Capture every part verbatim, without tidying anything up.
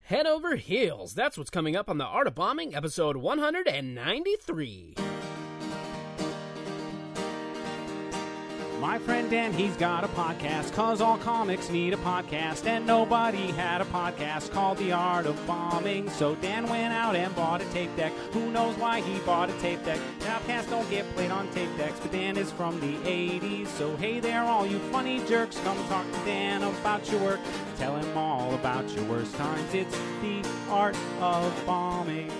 Head over heels. That's what's coming up on The Art of Bombing, episode one ninety-three. My friend Dan, he's got a podcast, cause all comics need a podcast, and nobody had a podcast called The Art of Bombing. So Dan went out and bought a tape deck. Who knows why he bought a tape deck? Podcasts don't get played on tape decks, but Dan is from the eighties. So hey there, all you funny jerks, come talk to Dan about your work. Tell him all about your worst times. It's The Art of Bombing.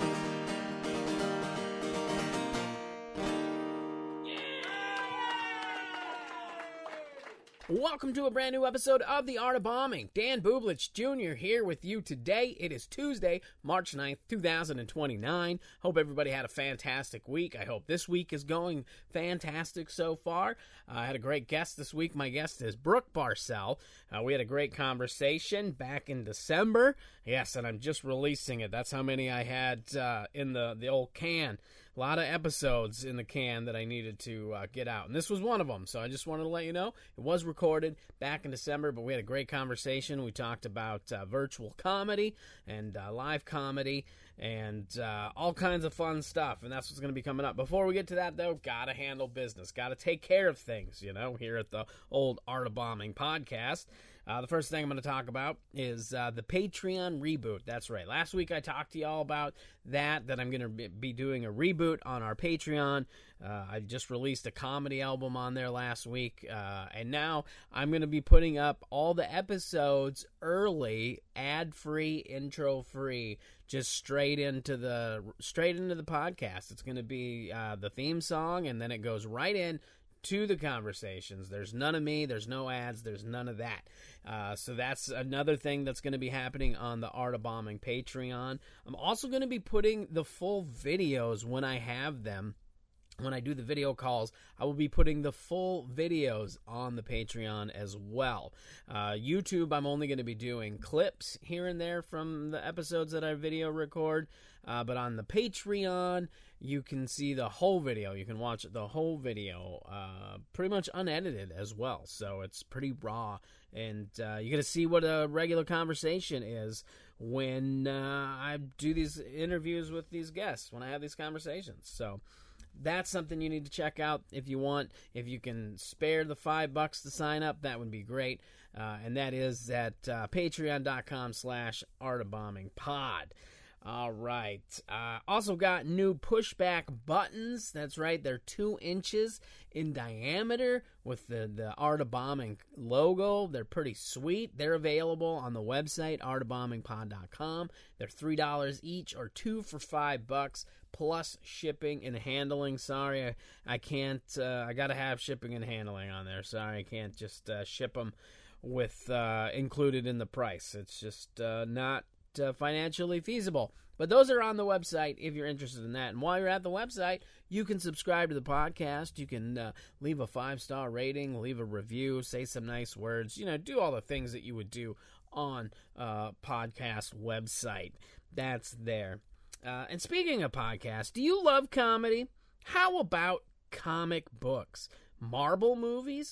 Welcome to a brand new episode of The Art of Bombing. Dan Bublitz Junior here with you today. It is Tuesday, March ninth, two thousand twenty-nine. Hope everybody had a fantastic week. I hope this week is going fantastic so far. Uh, I had a great guest this week. My guest is Brooke Barcel. Uh, we had a great conversation back in December. Yes, and I'm just releasing it. That's how many I had uh, in the, the old can. A lot of episodes in the can that I needed to uh, get out, and this was one of them, so I just wanted to let you know. It was recorded back in December, but we had a great conversation. We talked about uh, virtual comedy and uh, live comedy and uh, all kinds of fun stuff, and that's what's going to be coming up. Before we get to that, though, gotta handle business, gotta take care of things, you know, here at the old Art of Bombing podcast. Uh, the first thing I'm going to talk about is uh, the Patreon reboot. That's right. Last week I talked to y'all about that, that I'm going to be doing a reboot on our Patreon. Uh, I just released a comedy album on there last week, uh, and now I'm going to be putting up all the episodes early, ad-free, intro-free, just straight into the straight into the podcast. It's going to be uh, the theme song, and then it goes right in to the conversations. There's none of me, there's no ads, there's none of that. Uh, so that's another thing that's going to be happening on the Art of Bombing Patreon. I'm also going to be putting the full videos when I have them. When I do the video calls, I will be putting the full videos on the Patreon as well. Uh, YouTube, I'm only going to be doing clips here and there from the episodes that I video record. Uh, but on the Patreon, you can see the whole video. You can watch the whole video uh, pretty much unedited as well. So it's pretty raw. And uh, you're going to see what a regular conversation is when uh, I do these interviews with these guests, when I have these conversations. So that's something you need to check out if you want. If you can spare the five bucks to sign up, that would be great. Uh, and that is at uh, patreon.com slash Art of Bombing Pod. All right. Uh, also got new pushback buttons. That's right. They're two inches in diameter with the, the Art of Bombing logo. They're pretty sweet. They're available on the website, art of bombing pod dot com. They're three dollars each or two for five bucks plus shipping and handling. Sorry, I, I can't. Uh, I got to have shipping and handling on there. Sorry, I can't just uh, ship them with uh, included in the price. It's just uh, not Uh, financially feasible. But those are on the website if you're interested in that. And while you're at the website, you can subscribe to the podcast. You can uh, leave a five-star rating, leave a review, say some nice words, you know, do all the things that you would do on a uh, podcast website. That's there. Uh, and speaking of podcasts, do you love comedy? How about comic books? Marvel movies?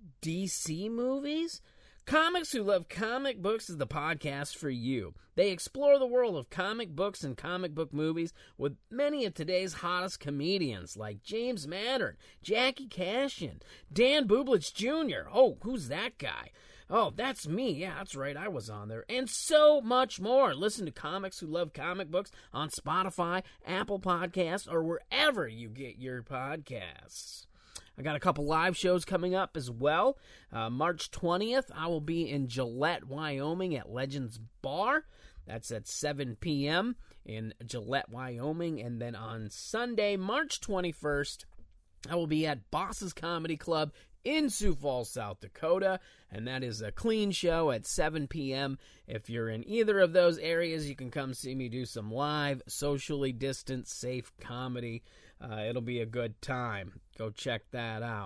D C movies? Comics Who Love Comic Books is the podcast for you. They explore the world of comic books and comic book movies with many of today's hottest comedians like James Mattern, Jackie Kashian, Dan Bublitz Junior Oh, who's that guy? Oh, that's me. Yeah, that's right. I was on there. And so much more. Listen to Comics Who Love Comic Books on Spotify, Apple Podcasts, or wherever you get your podcasts. I got a couple live shows coming up as well. Uh, March twentieth, I will be in Gillette, Wyoming at Legends Bar. That's at seven p.m. in Gillette, Wyoming. And then on Sunday, March twenty-first, I will be at Boss's Comedy Club in Sioux Falls, South Dakota. And that is a clean show at seven p.m. If you're in either of those areas, you can come see me do some live, socially distanced, safe comedy. Uh, it'll be a good time. Go check that out.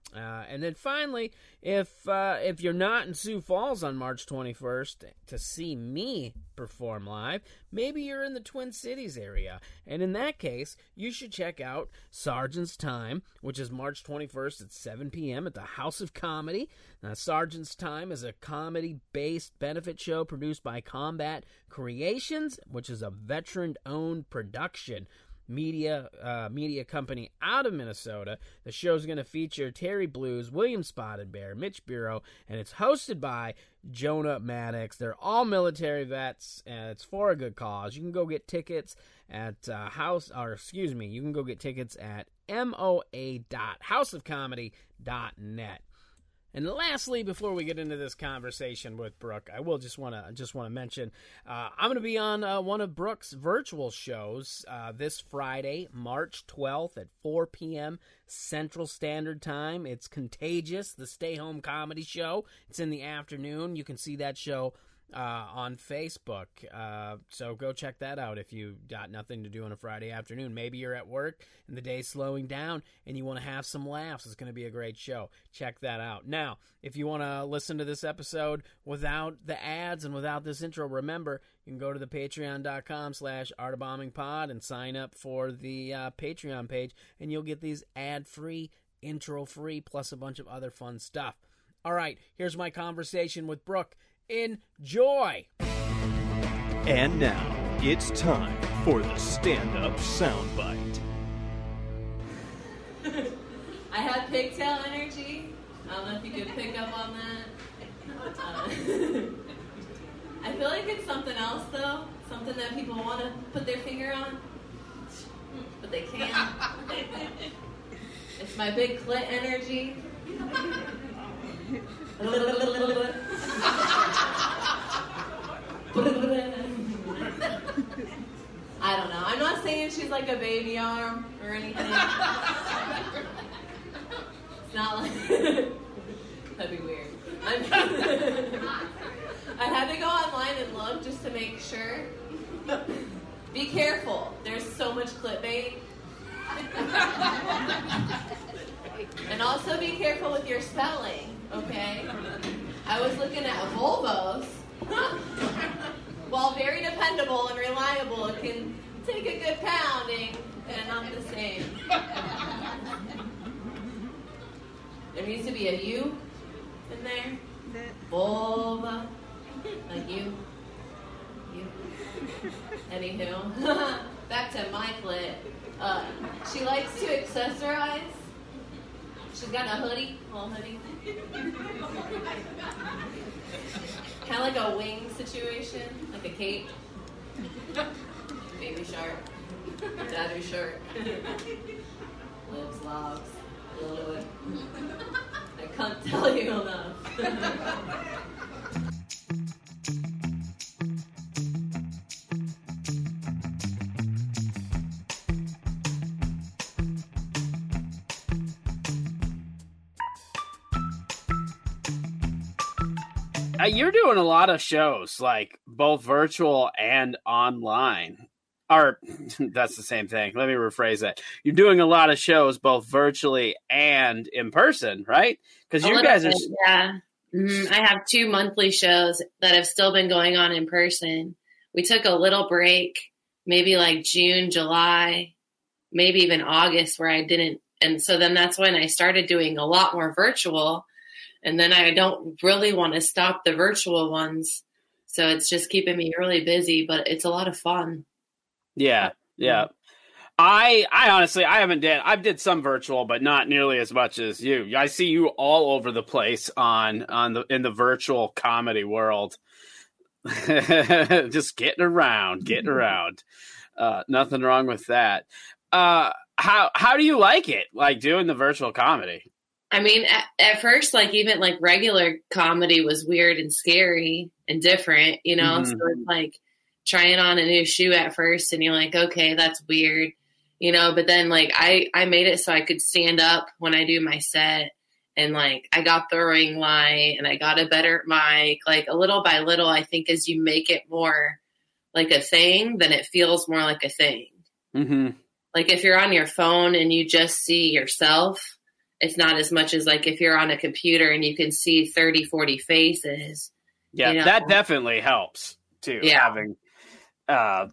Uh, and then finally, if uh, if you're not in Sioux Falls on March twenty-first to see me perform live, maybe you're in the Twin Cities area. And in that case, you should check out Sergeant's Time, which is March twenty-first at seven p.m. at the House of Comedy. Now, Sergeant's Time is a comedy-based benefit show produced by Combat Creations, which is a veteran-owned production media uh, media company out of Minnesota. The show's going to feature Terry Blues, William Spotted Bear, Mitch Bureau, and it's hosted by Jonah Maddox. They're all military vets, and it's for a good cause. You can go get tickets at uh, house, or excuse me, you can go get tickets at m o a dot house of comedy dot net. And lastly, before we get into this conversation with Brooke, I will just want to just want to mention uh, I'm going to be on uh, one of Brooke's virtual shows uh, this Friday, March twelfth at four p.m. Central Standard Time. It's Contagious, the stay-home comedy show. It's in the afternoon. You can see that show uh, on Facebook. Uh, so go check that out if you got nothing to do on a Friday afternoon. Maybe you're at work and the day's slowing down and you want to have some laughs. It's going to be a great show. Check that out. Now, if you want to listen to this episode without the ads and without this intro, remember, you can go to the patreon.com slash artofbombingpod and sign up for the uh, Patreon page, and you'll get these ad-free, intro-free, plus a bunch of other fun stuff. All right, here's my conversation with Brooke. Enjoy! And now, it's time for the stand-up soundbite. I have pigtail energy. I don't know if you could pick up on that. Uh, I feel like it's something else, though. Something that people want to put their finger on, but they can't. It's my big clit energy. I don't know. I'm not saying she's like a baby arm or anything. It's not like... That'd be weird. I'm... I had to go online and look just to make sure. Be careful. There's so much clickbait. And also be careful with your spelling, okay? I was looking at Volvos. While very dependable and reliable, it can take a good pounding, and not the same. There needs to be a U in there. Volva. Like you. You. Anywho. Back to my clit. Uh, she likes to accessorize. She's got a hoodie. Little hoodie. Kind of like a wing situation. Like a cape. Baby shark. Daddy shark. Lives, logs. Lily. I can't tell you enough. Uh, you're doing a lot of shows, like both virtual and online. Or, that's the same thing. Let me rephrase that. You're doing a lot of shows, both virtually and in person, right? Because you guys are... Bit, yeah. Mm-hmm. I have two monthly shows that have still been going on in person. We took a little break, maybe like June, July, maybe even August, where I didn't. And so then that's when I started doing a lot more virtual. And then I don't really want to stop the virtual ones. So it's just keeping me really busy, but it's a lot of fun. Yeah, yeah. I I honestly, I haven't did, I did some virtual, but not nearly as much as you. I see you all over the place on, on the, in the virtual comedy world. Just getting around, getting around. Uh, nothing wrong with that. Uh, how, how do you like it? Like doing the virtual comedy? I mean, at, at first, like even like regular comedy was weird and scary and different, you know? Mm-hmm. So it's like trying on a new shoe at first and you're like, okay, that's weird, you know? But then like I, I made it so I could stand up when I do my set, and like I got the ring light and I got a better mic. Like a little by little, I think as you make it more like a thing, then it feels more like a thing. Mm-hmm. Like if you're on your phone and you just see yourself, it's not as much as like if you're on a computer and you can see thirty, forty faces. Yeah, you know? that definitely helps too. Yeah. Having uh,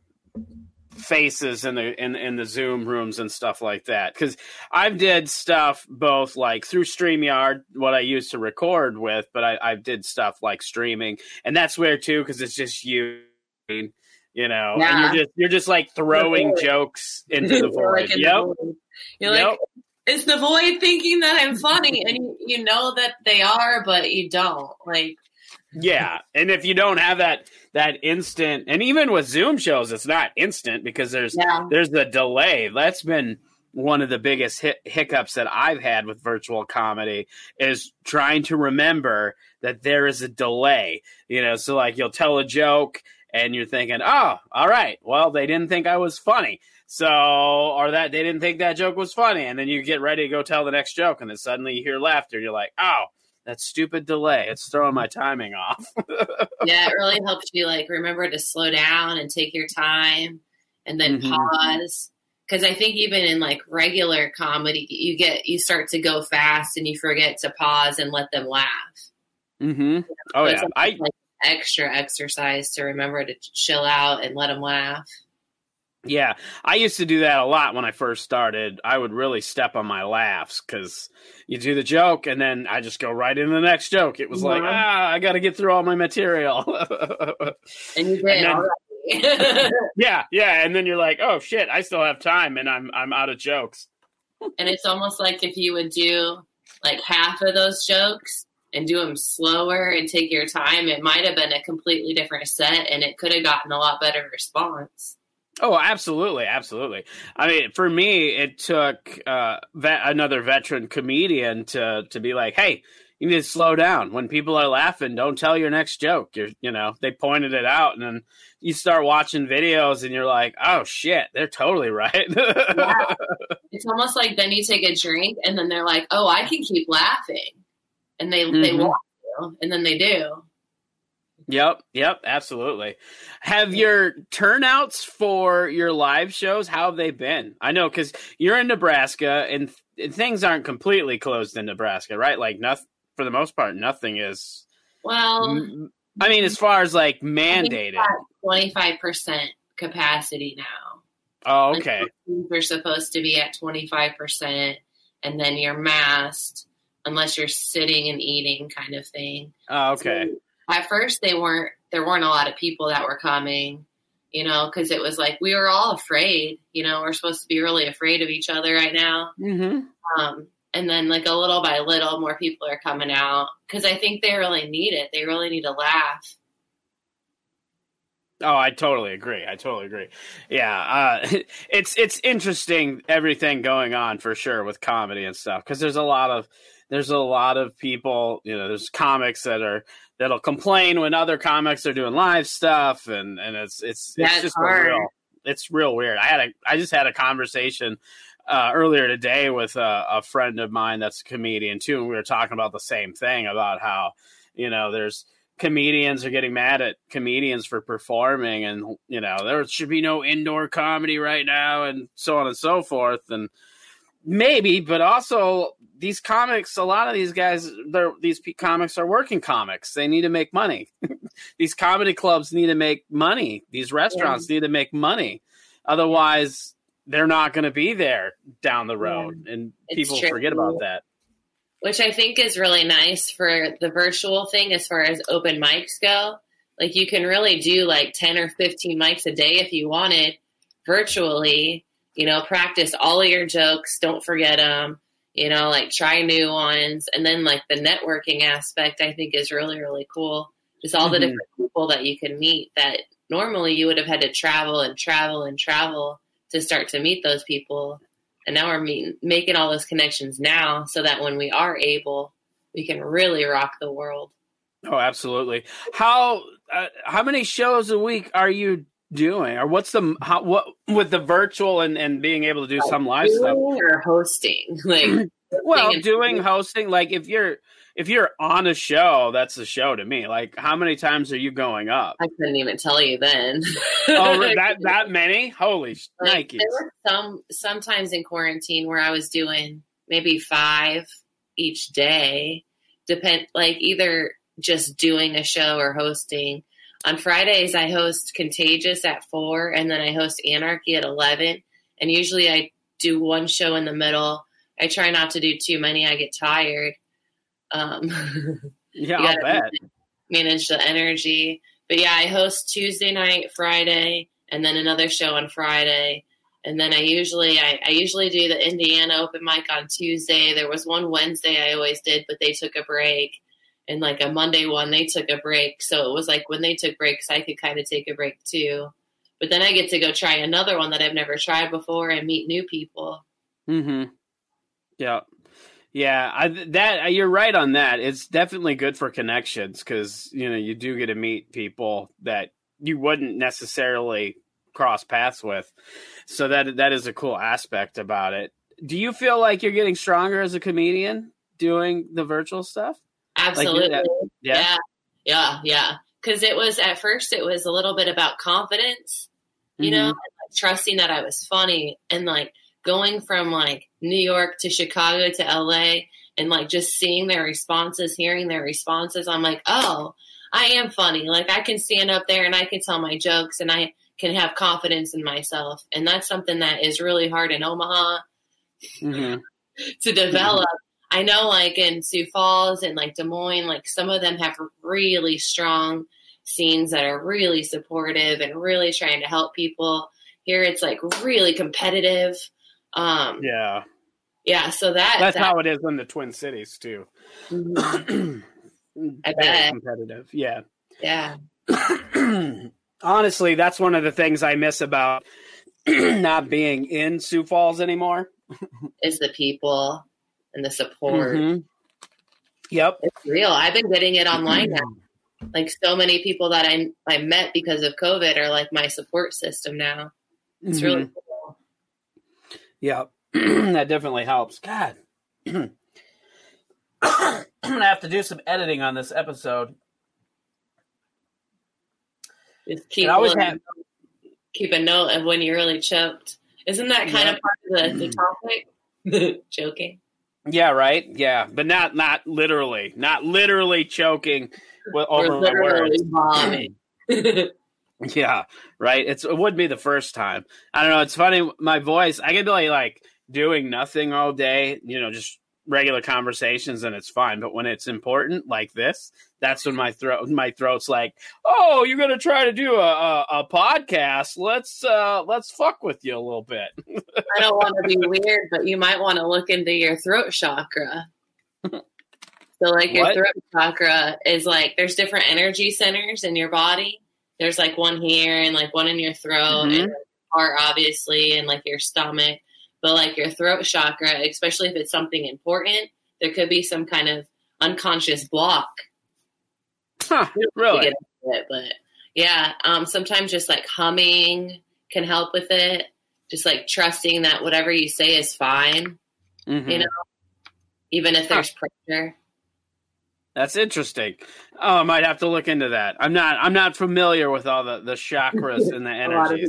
faces in the in, in the Zoom rooms and stuff like that. Because I've did stuff both like through StreamYard, what I used to record with, but I, I did stuff like streaming, and that's weird too because it's just you, you know, Yeah. and you're just you're just like throwing The void. jokes into the You're, void. like, in Yep. the void. You're Yep. like, it's the void thinking that I'm funny, and you, you know that they are, but you don't. Like, Yeah, and if you don't have that that instant, and even with Zoom shows, it's not instant because there's Yeah. there's the delay. That's been one of the biggest hic- hiccups that I've had with virtual comedy is trying to remember that there is a delay. You know, so like you'll tell a joke and you're thinking, oh, all right, well they didn't think I was funny, so or that they didn't think that joke was funny, and then you get ready to go tell the next joke, and then suddenly you hear laughter, and you're like, oh. That stupid delay. It's throwing my timing off. yeah, it really helps you like remember to slow down and take your time and then Mhm. pause. Because I think even in like regular comedy, you get you start to go fast and you forget to pause and let them laugh. Mm-hmm. Oh So yeah, it's I like extra exercise to remember to chill out and let them laugh. yeah, I used to do that a lot when I first started. I would really step on my laughs because you do the joke and then I just go right into the next joke. It was like, Yeah. ah, I got to get through all my material. And you did And then- already. yeah, yeah, and then you're like, oh shit, I still have time, and I'm I'm out of jokes. And it's almost like if you would do like half of those jokes and do them slower and take your time, it might have been a completely different set and it could have gotten a lot better response. Oh, absolutely, absolutely. I mean, for me, it took uh, vet, another veteran comedian to to be like, "Hey, you need to slow down. When people are laughing, don't tell your next joke." You're, you know, they pointed it out, and then you start watching videos, and you're like, "Oh shit, they're totally right." Yeah. It's almost like then you take a drink, and then they're like, "Oh, I can keep laughing," and they they Mhm. want to, and then they do. Yep, yep, absolutely. Have your turnouts for your live shows, how have they been? I know, because you're in Nebraska, and, th- things aren't completely closed in Nebraska, right? Like, nothing, for the most part, nothing is. Well, m- I mean, as far as, like, mandated. twenty-five percent capacity now. Oh, okay. Like, they're supposed to be at twenty-five percent, and then you're masked unless you're sitting and eating kind of thing. Oh, okay. So, at first, they weren't. There weren't a lot of people that were coming, you know, because it was like we were all afraid. You know, we're supposed to be really afraid of each other right now. Mm-hmm. Um, and then, like a little by little, more people are coming out because I think they really need it. They really need to laugh. Oh, I totally agree. I totally agree. Yeah, uh, it's it's interesting everything going on for sure with comedy and stuff because there's a lot of there's a lot of people. You know, there's comics that are. That'll complain when other comics are doing live stuff, and, and it's it's it's That's just a hard. real it's real weird. I had a I just had a conversation uh, earlier today with a, a friend of mine that's a comedian too, and we were talking about the same thing about how you know there's comedians are getting mad at comedians for performing, and you know there should be no indoor comedy right now, and so on and so forth, and maybe, but also these comics, a lot of these guys, they're, these p- comics are working comics. They need to make money. These comedy clubs need to make money. These restaurants yeah. need to make money. Otherwise, they're not going to be there down the road. Yeah. And it's people true. forget about that. Which I think is really nice for the virtual thing as far as open mics go. Like you can really do like ten or fifteen mics a day if you wanted virtually. You know, practice all of your jokes. Don't forget them. You know, like try new ones. And then like the networking aspect I think is really, really cool. Just all mm-hmm. the different people that you can meet that normally you would have had to travel and travel and travel to start to meet those people. And now we're meeting, making all those connections now so that when we are able, we can really rock the world. Oh, absolutely. How uh, how many shows a week are you doing, or what's the how, what with the virtual and, and being able to do like some live stuff or hosting? Like, well, doing hosting. Like if you're if you're on a show, that's a show to me. Like how many times are you going up? I couldn't even tell you then. Oh, that that many? Holy like, Nikes! There were some sometimes in quarantine where I was doing maybe five each day. Depend like either just doing a show or hosting. On Fridays, I host Contagious at four, and then I host Anarchy at eleven. And usually I do one show in the middle. I try not to do too many. I get tired. Um, yeah, I'll bet. Manage the energy. But yeah, I host Tuesday night, Friday, and then another show on Friday. And then I usually I, I usually do the Indiana open mic on Tuesday. There was one Wednesday I always did, but they took a break. And like a Monday one, they took a break. So it was like when they took breaks, I could kind of take a break too. But then I get to go try another one that I've never tried before and meet new people. Mm-hmm. Yeah. Yeah, I, that you're right on that. It's definitely good for connections because, you know, you do get to meet people that you wouldn't necessarily cross paths with. So that that is a cool aspect about it. Do you feel like you're getting stronger as a comedian doing the virtual stuff? Absolutely. Like yeah. Yeah. Yeah. Yeah. Because it was at first, it was a little bit about confidence, you mm-hmm. know, and, like, trusting that I was funny and like going from like New York to Chicago to L A and like just seeing their responses, hearing their responses. I'm like, oh, I am funny. Like I can stand up there and I can tell my jokes and I can have confidence in myself. And that's something that is really hard in Omaha mm-hmm. to develop. I know like in Sioux Falls and like Des Moines, like some of them have really strong scenes that are really supportive and really trying to help people. Here it's like really competitive. Um, yeah. Yeah. So that that's that, how it is in the Twin Cities too. Mm-hmm. I Very bet. competitive. Yeah. Yeah. Honestly, that's one of the things I miss about not being in Sioux Falls anymore. Is the people and the support. Mm-hmm. Yep. It's real. I've been getting it online now. Like so many people that I I met because of COVID are like my support system now. It's mm-hmm. really cool. Yeah. That definitely helps. God. I'm going to have to do some editing on this episode. Just keep, always looking, have... keep a note of when you're really choked. Isn't that kind yeah. of part of the, the topic? Joking. Yeah, right. Yeah, but not not literally, not literally choking with, over my words. Bombing. Yeah, right. It's it would be the first time. I don't know. It's funny. My voice. I could be like, like doing nothing all day. You know, just regular conversations, and it's fine. But when it's important, like this, that's when my throat my throat's like, oh, you're gonna try to do a a, a podcast? Let's uh, let's fuck with you a little bit. I don't want to be weird, but you might want to look into your throat chakra. So, like, your what? throat chakra is like there's different energy centers in your body. There's like one here and like one in your throat mm-hmm. and heart, obviously, and like your stomach. But like your throat chakra, especially if it's something important, there could be some kind of unconscious block. Huh, really? It, but yeah, um, sometimes just like humming can help with it. Just like trusting that whatever you say is fine, mm-hmm. you know, even if there's huh. pressure. That's interesting. Oh, I might have to look into that. I'm not. I'm not familiar with all the, the chakras and the energies.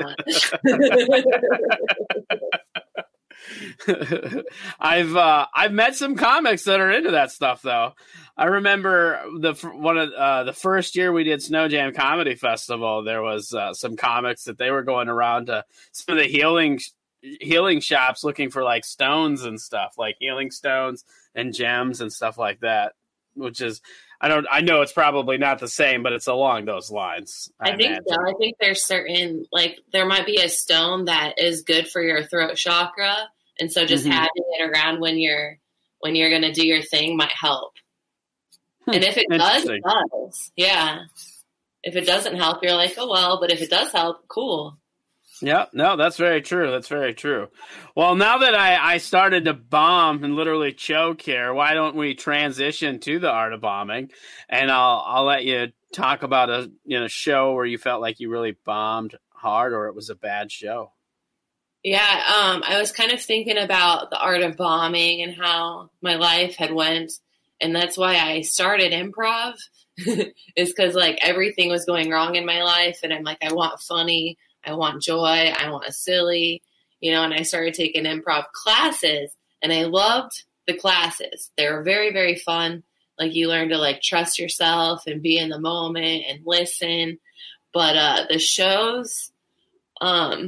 I've uh, I've met some comics that are into that stuff, though. I remember the one of uh, the first year we did Snow Jam Comedy Festival. There was uh, some comics that they were going around to some of the healing healing shops looking for like stones and stuff, like healing stones and gems and stuff like that. Which is, I don't, I know it's probably not the same, but it's along those lines. I, I think imagine. so. I think there's certain, like, there might be a stone that is good for your throat chakra, and so just mm-hmm. having it around when you're when you're going to do your thing might help. Hmm. And if it does, it does. Yeah. If it doesn't help, you're like, oh well. But if it does help, cool. Yeah, no, that's very true. That's very true. Well, now that I, I started to bomb and literally choke here, why don't we transition to the art of bombing? And I'll I'll let you talk about a you know show where you felt like you really bombed hard or it was a bad show. Yeah, um, I was kind of thinking about the art of bombing and how my life had went, and that's why I started improv. Is because like everything was going wrong in my life, and I'm like, I want funny. I want joy. I want silly, you know, and I started taking improv classes. And I loved the classes. They were very, very fun. Like you learn to like trust yourself and be in the moment and listen. But uh, the shows, um,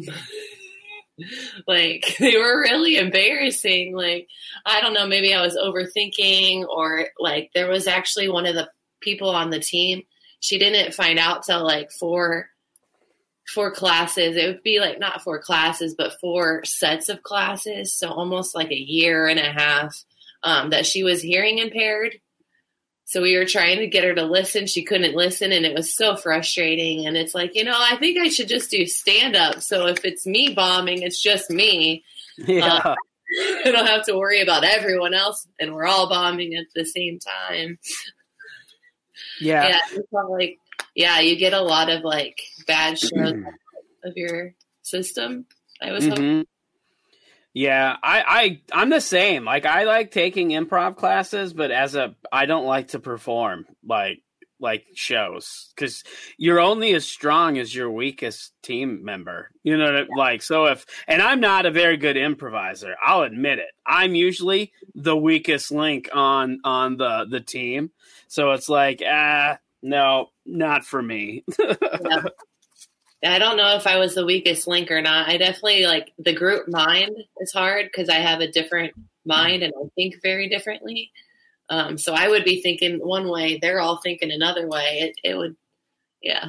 like they were really embarrassing. Like, I don't know, maybe I was overthinking, or like there was actually one of the people on the team. She didn't find out till like four, four classes. It would be like not four classes, but four sets of classes. So almost like a year and a half um, that she was hearing impaired. So we were trying to get her to listen. She couldn't listen, and it was so frustrating. And it's like, you know, I think I should just do stand-up. So if it's me bombing, it's just me. Yeah. Uh, I don't have to worry about everyone else, and we're all bombing at the same time. Yeah. Yeah, it's not like, yeah, you get a lot of, like, bad shows of your system, I was hoping. Mm-hmm. Yeah, I, I, I'm the same. Like, I like taking improv classes, but as a, I don't like to perform like, like shows, because you're only as strong as your weakest team member. You know, like, so if, and I'm not a very good improviser, I'll admit it. I'm usually the weakest link on, on the, the team. So it's like, ah, no, not for me. Yeah. I don't know if I was the weakest link or not. I definitely like the group mind is hard because I have a different mind and I think very differently. Um, so I would be thinking one way, they're all thinking another way. It, it would, yeah.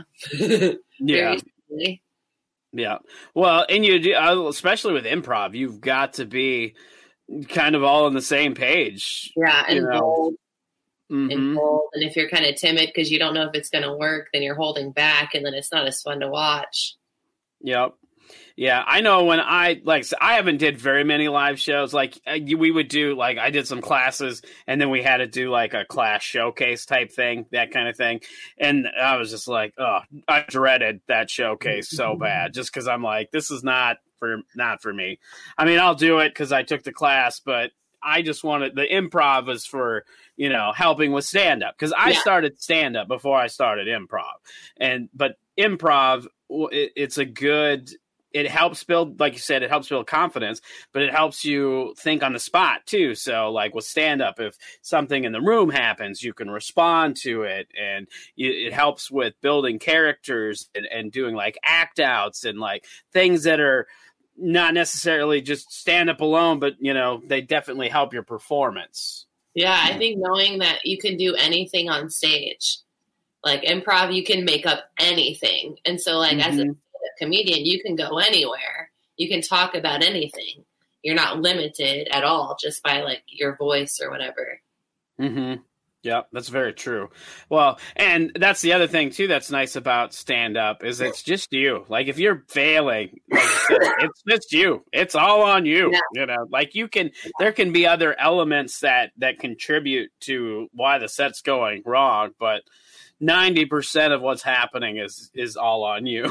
Yeah. Very Yeah. Well, and you do, especially with improv, you've got to be kind of all on the same page. Yeah. And you know? bold. Mm-hmm. And bold. And if you're kind of timid because you don't know if it's going to work, then you're holding back, and then it's not as fun to watch. Yep. Yeah, I know when I, like, I haven't did very many live shows. Like, we would do, like, I did some classes, and then we had to do, like, a class showcase type thing, that kind of thing. And I was just like, oh, I dreaded that showcase so bad, just because I'm like, this is not for, not for me. I mean, I'll do it because I took the class, but I just wanted, the improv was for, you know, helping with stand-up. Because I yeah. started stand-up before I started improv. And, but improv, it, it's a good, it helps build, like you said, it helps build confidence, but it helps you think on the spot too. So like with stand-up, if something in the room happens, you can respond to it. And you, it helps with building characters and, and doing like act outs and like things that are not necessarily just stand up alone, but you know, they definitely help your performance. Yeah, I think knowing that you can do anything on stage, like improv, you can make up anything. And so like mm-hmm. as a comedian, you can go anywhere. You can talk about anything. You're not limited at all just by like your voice or whatever. Mm-hmm. Yeah, that's very true. Well, and that's the other thing too that's nice about stand-up is it's just you. Like if you're failing, like you said, it's just you. It's all on you. Yeah. You know, like you can, there can be other elements that, that contribute to why the set's going wrong, but ninety percent of what's happening is, is all on you.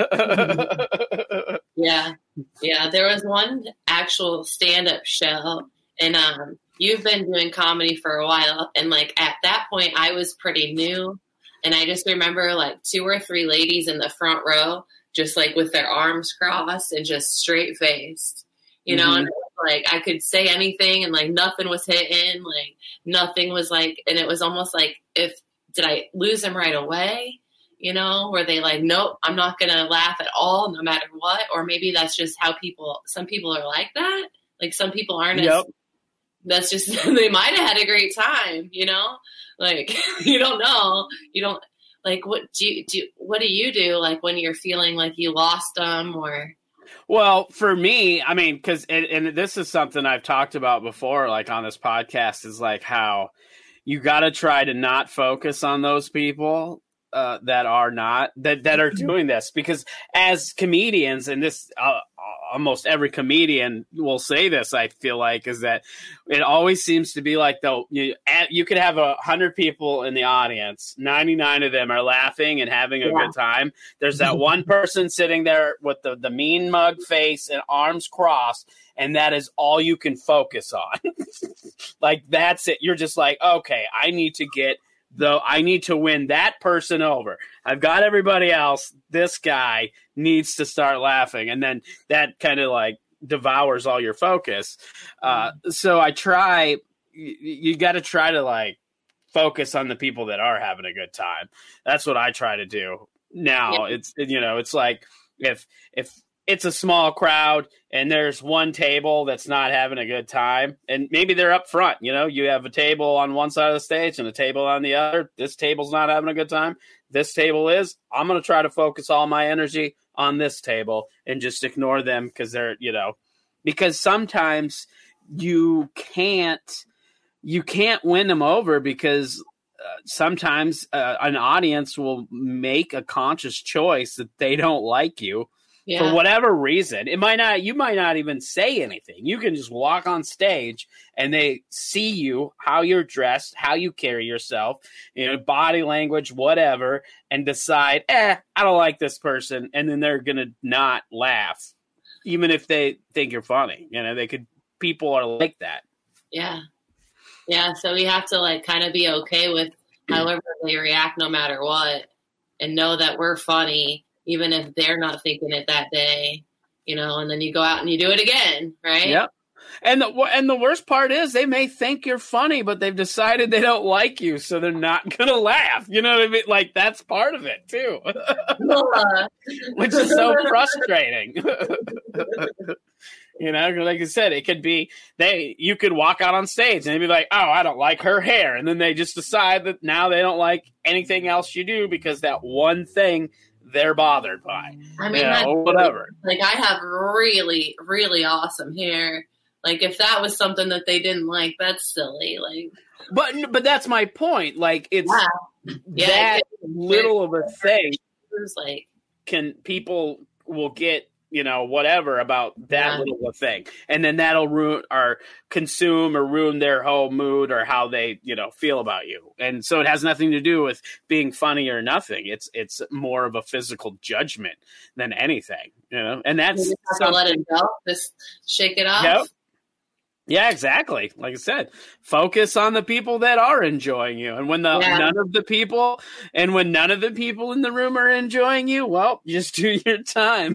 Yeah. Yeah. There was one actual stand-up show, and um, you've been doing comedy for a while. And like at that point I was pretty new. And I just remember like two or three ladies in the front row, just like with their arms crossed and just straight faced, you know, mm-hmm. and it was like I could say anything and like nothing was hitting, like nothing was like, and it was almost like, if, did I lose them right away? You know, were they like, nope, I'm not going to laugh at all, no matter what? Or maybe that's just how people, some people are like that. Like some people aren't yep. as, that's just, they might have had a great time, you know, like, you don't know, you don't, like, what do you do? What do you do? Like when you're feeling like you lost them or? Well, for me, I mean, cause, and, and this is something I've talked about before, like on this podcast, is like how you got to try to not focus on those people uh, that are not, that, that are doing this, because as comedians, and this, uh, almost every comedian will say this, I feel like, is that it always seems to be like, though, you, you could have a hundred people in the audience, ninety-nine of them are laughing and having a yeah. good time. There's that one person sitting there with the, the mean mug face and arms crossed, and that is all you can focus on. Like, that's it. You're just like, okay, I need to get Though I need to win that person over. I've got everybody else. This guy needs to start laughing. And then that kind of like devours all your focus. Uh, so I try, you, you got to try to like focus on the people that are having a good time. That's what I try to do now. Yeah. It's, you know, it's like if, if it's a small crowd and there's one table that's not having a good time, and maybe they're up front, you know, you have a table on one side of the stage and a table on the other. This table's not having a good time. This table is. I'm going to try to focus all my energy on this table and just ignore them because they're, you know, because sometimes you can't, you can't win them over because uh, sometimes uh, an audience will make a conscious choice that they don't like you. Yeah. For whatever reason. It might not, you might not even say anything. You can just walk on stage and they see you, how you're dressed, how you carry yourself, you know, body language, whatever, and decide, eh, I don't like this person. And then they're going to not laugh, even if they think you're funny. You know, they could, people are like that. Yeah. Yeah. So we have to like kind of be okay with however they react no matter what, and know that we're funny even if they're not thinking it that day, you know, and then you go out and you do it again, right? Yep. And the and the worst part is they may think you're funny, but they've decided they don't like you, so they're not going to laugh. You know what I mean? Like, that's part of it, too. Which is so frustrating. You know, like I said, it could be, they. you could walk out on stage and they'd be like, oh, I don't like her hair. And then they just decide that now they don't like anything else you do because that one thing they're bothered by. I mean, you know, or whatever. Like, I have really, really awesome hair. Like, if that was something that they didn't like, that's silly. Like, but but that's my point. Like, it's yeah. Yeah, that it little of a thing. Like, can people will get, you know, whatever about that yeah. little of a thing, and then that'll ruin or consume or ruin their whole mood or how they, you know, feel about you. And so it has nothing to do with being funny or nothing. It's it's more of a physical judgment than anything, you know. And that's you just have to let it go. Just shake it off. Yep. Yeah, exactly. Like I said, focus on the people that are enjoying you. And when the yeah. none of the people and when none of the people in the room are enjoying you, well, just do your time.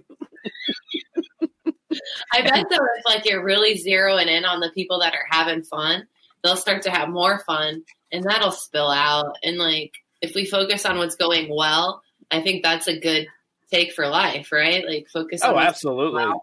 I bet though, if like you're really zeroing in on the people that are having fun, they'll start to have more fun, and that'll spill out. And like, if we focus on what's going well, I think that's a good take for life, right? Like, focus on oh, absolutely. Well.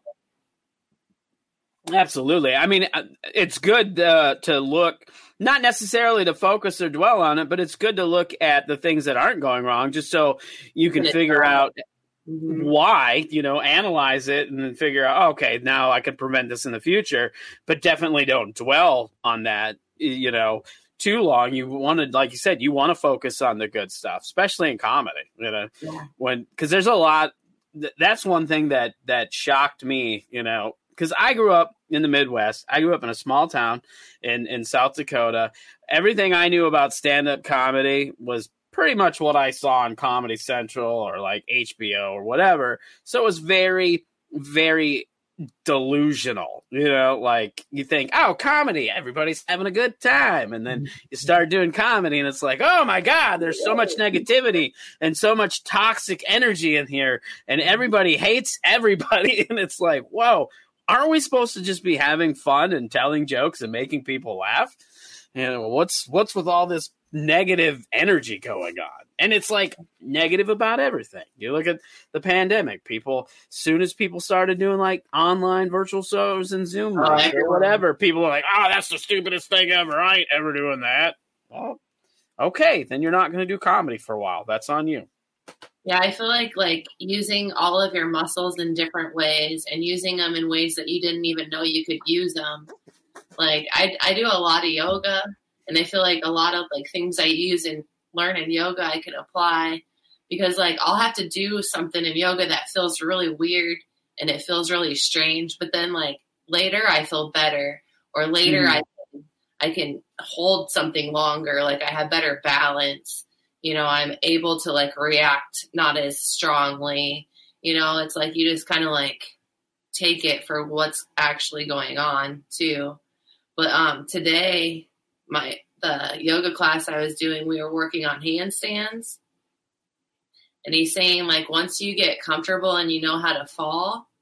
Absolutely. I mean, it's good uh, to look, not necessarily to focus or dwell on it, but it's good to look at the things that aren't going wrong, just so you can figure out mm-hmm. why, you know, analyze it and then figure out, okay, now I can prevent this in the future, but definitely don't dwell on that, you know, too long. You want to, like you said, you want to focus on the good stuff, especially in comedy, you know, yeah. when, because there's a lot, that's one thing that, that shocked me, you know, because I grew up in the Midwest. I grew up in a small town in, in South Dakota. Everything I knew about stand-up comedy was pretty much what I saw on Comedy Central or like H B O or whatever. So it was very, very delusional. You know, like you think, oh, comedy, everybody's having a good time. And then you start doing comedy and it's like, oh my God, there's so much negativity and so much toxic energy in here. And everybody hates everybody. And it's like, whoa. Aren't we supposed to just be having fun and telling jokes and making people laugh? You know, what's what's with all this negative energy going on? And it's like negative about everything. You look at the pandemic. People, soon as people started doing like online virtual shows and Zoom oh, or whatever, people are like, oh, that's the stupidest thing ever. I ain't ever doing that. Well, okay, then you're not going to do comedy for a while. That's on you. Yeah, I feel like like using all of your muscles in different ways and using them in ways that you didn't even know you could use them. Like I, I do a lot of yoga, and I feel like a lot of like things I use and learn in yoga I can apply, because like I'll have to do something in yoga that feels really weird and it feels really strange, but then like later I feel better, or later mm. I can, I can hold something longer. Like I have better balance. You know, I'm able to like react not as strongly. You know, it's like you just kind of like take it for what's actually going on too. But um, today, my the yoga class I was doing, we were working on handstands. And he's saying like once you get comfortable and you know how to fall,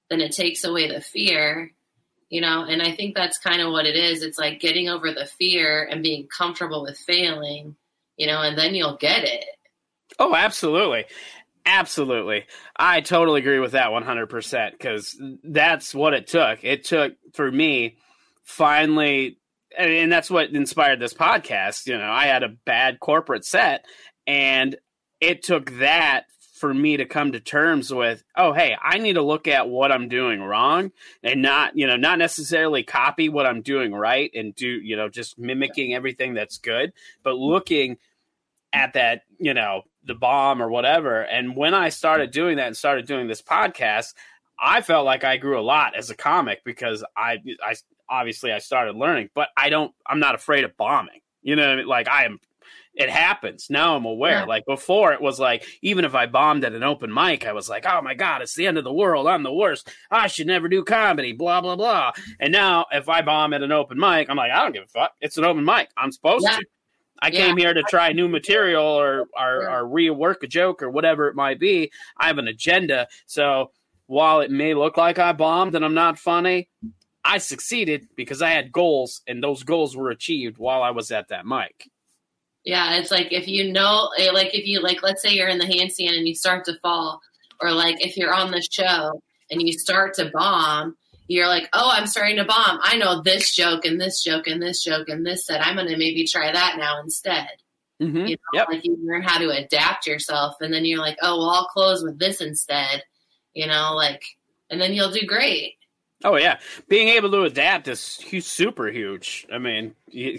then it takes away the fear, you know? And I think that's kind of what it is. It's like getting over the fear and being comfortable with failing, you know, and then you'll get it. Oh, absolutely. Absolutely. I totally agree with that one hundred percent, because that's what it took. It took, for me, finally, and that's what inspired this podcast. You know, I had a bad corporate set, and it took that for me to come to terms with, oh, hey, I need to look at what I'm doing wrong and not, you know, not necessarily copy what I'm doing right and do, you know, just mimicking everything that's good, but looking at that, you know, the bomb or whatever. And when I started doing that and started doing this podcast, I felt like I grew a lot as a comic, because I, I obviously I started learning, but I don't, I'm not afraid of bombing, you know what I mean? Like I am, it happens. Now I'm aware. Yeah. Like before it was like, even if I bombed at an open mic, I was like, oh my God, it's the end of the world. I'm the worst. I should never do comedy, blah, blah, blah. And now if I bomb at an open mic, I'm like, I don't give a fuck. It's an open mic. I'm supposed yeah. to. I yeah. came here to try new material or, or, or rework a joke or whatever it might be. I have an agenda. So while it may look like I bombed and I'm not funny, I succeeded because I had goals, and those goals were achieved while I was at that mic. Yeah, it's like if you know, like if you, like, let's say you're in the handstand and you start to fall, or like if you're on the show and you start to bomb, you're like, oh, I'm starting to bomb. I know this joke and this joke and this joke and this set. I'm going to maybe try that now instead. Mm-hmm. You know, yep. Like you learn how to adapt yourself, and then you're like, oh, well, I'll close with this instead, you know, like, and then you'll do great. Oh, yeah. Being able to adapt is super huge. I mean,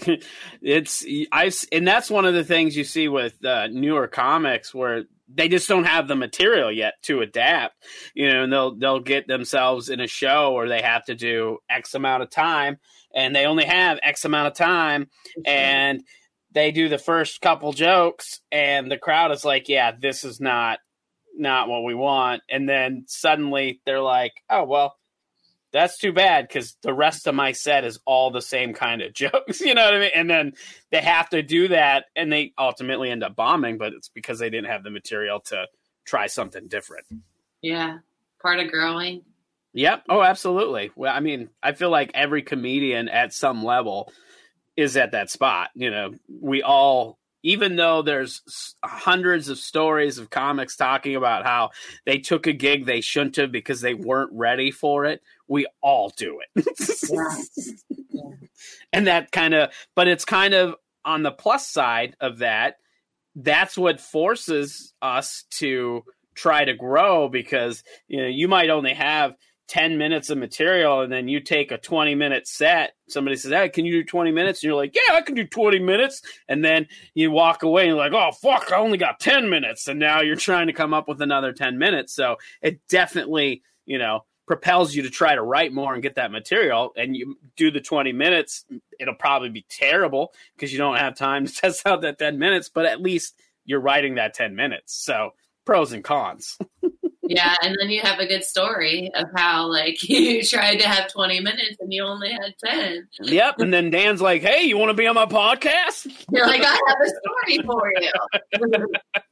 it's, I, and that's one of the things you see with uh, newer comics, where they just don't have the material yet to adapt, you know, and they'll, they'll get themselves in a show where they have to do X amount of time, and they only have X amount of time, and they do the first couple jokes and the crowd is like, yeah, this is not, not what we want. And then suddenly they're like, oh, well, that's too bad, because the rest of my set is all the same kind of jokes, you know what I mean? And then they have to do that, and they ultimately end up bombing, but it's because they didn't have the material to try something different. Yeah, part of growing. Yep. Oh, absolutely. Well, I mean, I feel like every comedian at some level is at that spot. You know, we all, even though there's hundreds of stories of comics talking about how they took a gig they shouldn't have because they weren't ready for it, we all do it. Yeah. Yeah. And that kind of, but it's kind of on the plus side of that, that's what forces us to try to grow, because, you know, you might only have ten minutes of material, and then you take a twenty minute set. Somebody says, hey, can you do twenty minutes? And you're like, yeah, I can do twenty minutes. And then you walk away and you're like, oh, fuck, I only got ten minutes. And now you're trying to come up with another ten minutes. So it definitely, you know, propels you to try to write more and get that material. And you do the twenty minutes, it'll probably be terrible because you don't have time to test out that ten minutes, but at least you're writing that ten minutes. So pros and cons. Yeah, and then you have a good story of how, like, you tried to have twenty minutes and you only had ten. Yep, and then Dan's like, hey, you want to be on my podcast? You're like, I have a story for you.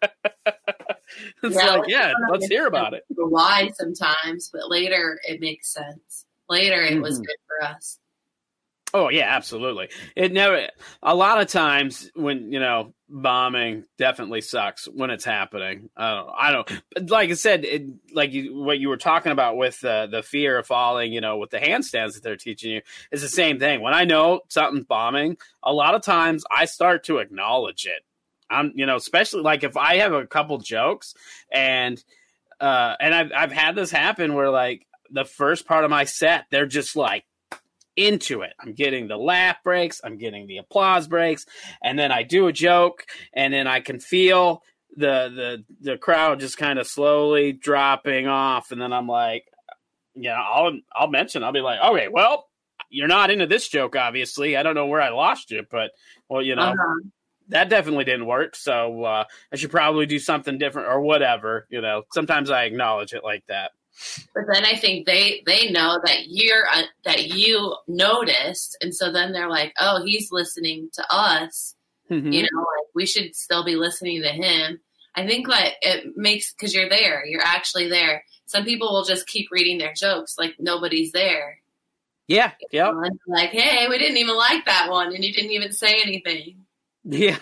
It's yeah, like, yeah, let's hear about it. Why sometimes, but later it makes sense. Later it mm-hmm. was good for us. Oh, yeah, absolutely. It never, a lot of times when, you know, bombing definitely sucks when it's happening. I don't, I don't, like I said, it, like you, what you were talking about with uh, the fear of falling, you know, with the handstands that they're teaching you, is the same thing. When I know something's bombing, a lot of times I start to acknowledge it. I'm, you know, especially like if I have a couple jokes and, uh, and I've, I've had this happen where like the first part of my set, they're just like, into it. I'm getting the laugh breaks, I'm getting the applause breaks, and then I do a joke, and then I can feel the the the crowd just kind of slowly dropping off, and then I'm like, you know, I'll I'll mention, I'll be like, okay, well, you're not into this joke, obviously. I don't know where I lost you, but well, you know, uh-huh. that definitely didn't work, so uh, I should probably do something different or whatever. You know, sometimes I acknowledge it like that. But then I think they, they know that you're uh, that you noticed, and so then they're like, "Oh, he's listening to us. Mm-hmm. You know, like we should still be listening to him." I think like it makes because you're there, you're actually there. some people will just keep reading their jokes like nobody's there. Yeah, yeah. Like, hey, we didn't even like that one, and you didn't even say anything. Yeah.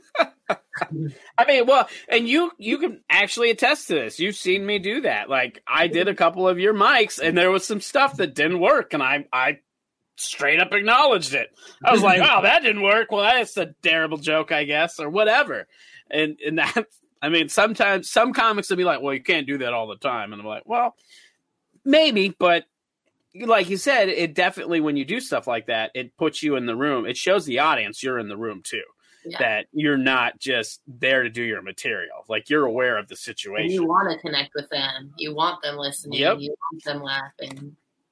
I mean, well, and you you can actually attest to this. You've seen me do that. Like, I did a couple of your mics, and there was some stuff that didn't work, and I I straight up acknowledged it. I was like, oh, that didn't work. Well, that's a terrible joke, I guess, or whatever. And and that, I mean, sometimes some comics will be like, well, you can't do that all the time. And I'm like, well, maybe, but like you said, it definitely, when you do stuff like that, it puts you in the room. It shows the audience you're in the room too. Yeah. That you're not just there to do your material. Like, you're aware of the situation. And you want to connect with them. You want them listening. Yep. You want them laughing.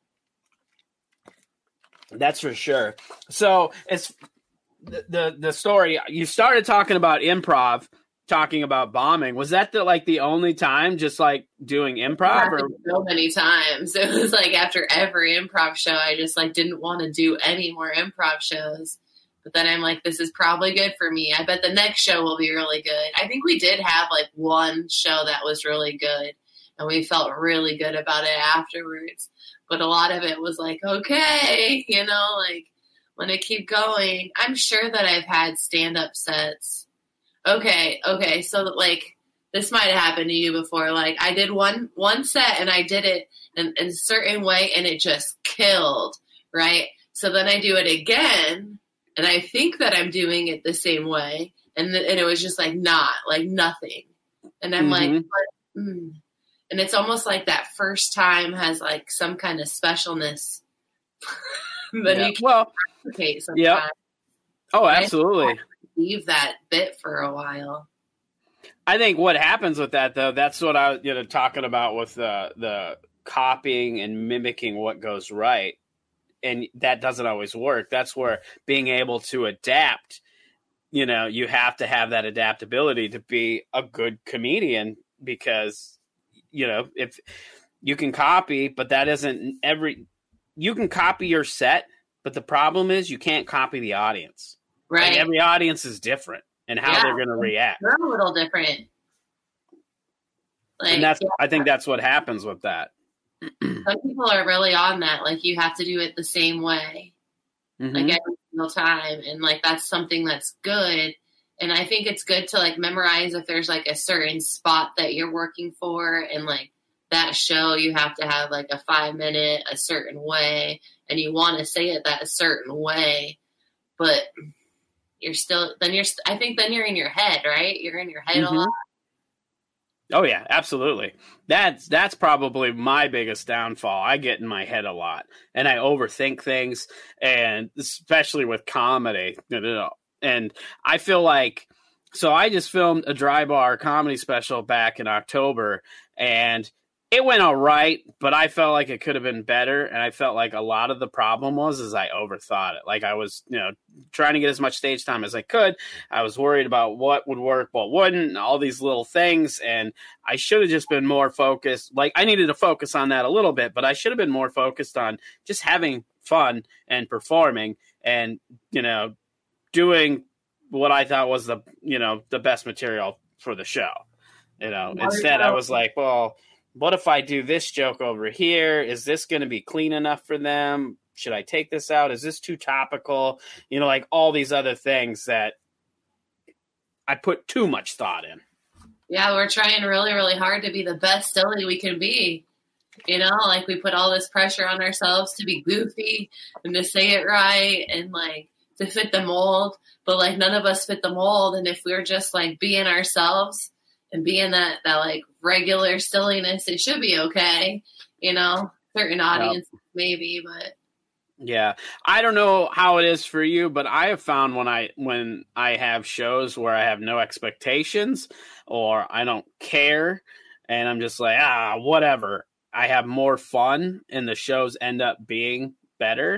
That's for sure. So it's the, the the story. You started talking about improv, talking about bombing. Was that the like the only time, just like doing improv? Or? So many times. It was like after every improv show, I just like didn't want to do any more improv shows. But then I'm like, this is probably good for me. I bet the next show will be really good. I think we did have like one show that was really good, and we felt really good about it afterwards. But a lot of it was like, okay, you know, like, want to keep going. I'm sure that I've had stand-up sets. Okay, okay, so like, this might have happened to you before. Like, I did one one set, and I did it in, in a certain way, and it just killed, right? So then I do it again, and I think that I'm doing it the same way, and th- and it was just like not, like nothing. And I'm mm-hmm. like, what? Mm. And it's almost like that first time has like some kind of specialness. Then yeah. you can well, replicate sometimes. Yeah. Oh, absolutely. Leave that bit for a while. I think what happens with that, though, that's what I was, you know, talking about with the the copying and mimicking what goes right, and that doesn't always work. That's where being able to adapt. You know, you have to have that adaptability to be a good comedian, because, you know, if you can copy, but that isn't every, you can copy your set, but the problem is you can't copy the audience. Right. Like, every audience is different and how yeah. they're going to react. They're a little different. Like, and that's, yeah. I think that's what happens with that. Some people are really on that. Like, you have to do it the same way, mm-hmm. like every single time. And like, that's something that's good. And I think it's good to like memorize if there's like a certain spot that you're working for, and like that show, you have to have like a five minute, a certain way, and you want to say it that certain way, but you're still, then you're, I think then you're in your head, right? You're in your head mm-hmm. a lot. Oh yeah, absolutely. That's, that's probably my biggest downfall. I get in my head a lot, and I overthink things, and especially with comedy, you know. And I feel like, so I just filmed a Dry Bar comedy special back in October, and it went all right, but I felt like it could have been better. And I felt like a lot of the problem was, is I overthought it. Like, I was, you know, trying to get as much stage time as I could. I was worried about what would work, what wouldn't, and all these little things. And I should have just been more focused. Like, I needed to focus on that a little bit, but I should have been more focused on just having fun and performing and, you know, doing what I thought was the, you know, the best material for the show. You know, instead I was like, well, what if I do this joke over here? Is this going to be clean enough for them? Should I take this out? Is this too topical? You know, like all these other things that I put too much thought in. Yeah, we're trying really, really hard to be the best silly we can be. You know, like we put all this pressure on ourselves to be goofy and to say it right and like to fit the mold, but like none of us fit the mold. And if we we're just like being ourselves and being that, that like regular silliness, it should be okay. You know, certain audiences yep. maybe, but. Yeah. I don't know how it is for you, but I have found when I, when I have shows where I have no expectations or I don't care and I'm just like, ah, whatever, I have more fun and the shows end up being better.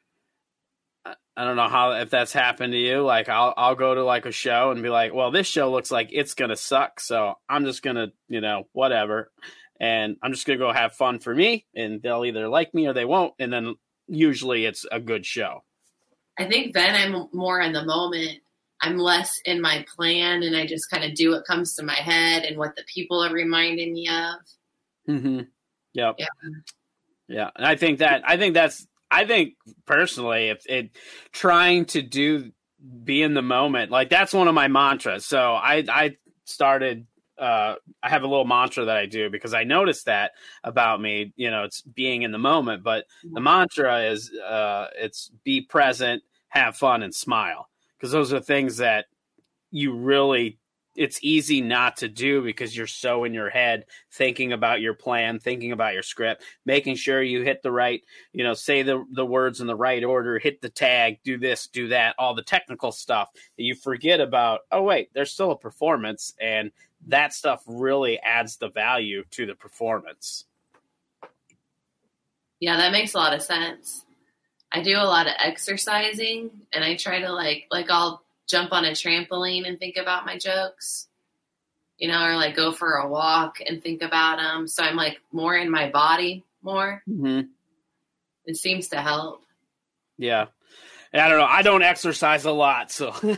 I don't know how, if that's happened to you. Like I'll, I'll go to like a show and be like, well, this show looks like it's going to suck. So I'm just going to, you know, whatever. And I'm just going to go have fun for me and they'll either like me or they won't. And then usually it's a good show. I think then I'm more in the moment. I'm less in my plan and I just kind of do what comes to my head and what the people are reminding me of. Mm-hmm. Yep. Yeah. Yeah. And I think that, I think that's, I think personally, if it trying to do, be in the moment, like that's one of my mantras. So I, I started, uh, I have a little mantra that I do because I noticed that about me, you know, it's being in the moment, but the mantra is, uh, it's be present, have fun, and smile. Because those are things that you really, it's easy not to do because you're so in your head thinking about your plan, thinking about your script, making sure you hit the right, you know, say the, the words in the right order, hit the tag, do this, do that, all the technical stuff that you forget about. Oh, wait, there's still a performance, and that stuff really adds the value to the performance. Yeah, that makes a lot of sense. I do a lot of exercising, and I try to like, like I'll jump on a trampoline and think about my jokes, you know, or like go for a walk and think about them. So I'm like more in my body more. Mm-hmm. It seems to help. Yeah. And I don't know. I don't exercise a lot, so. Find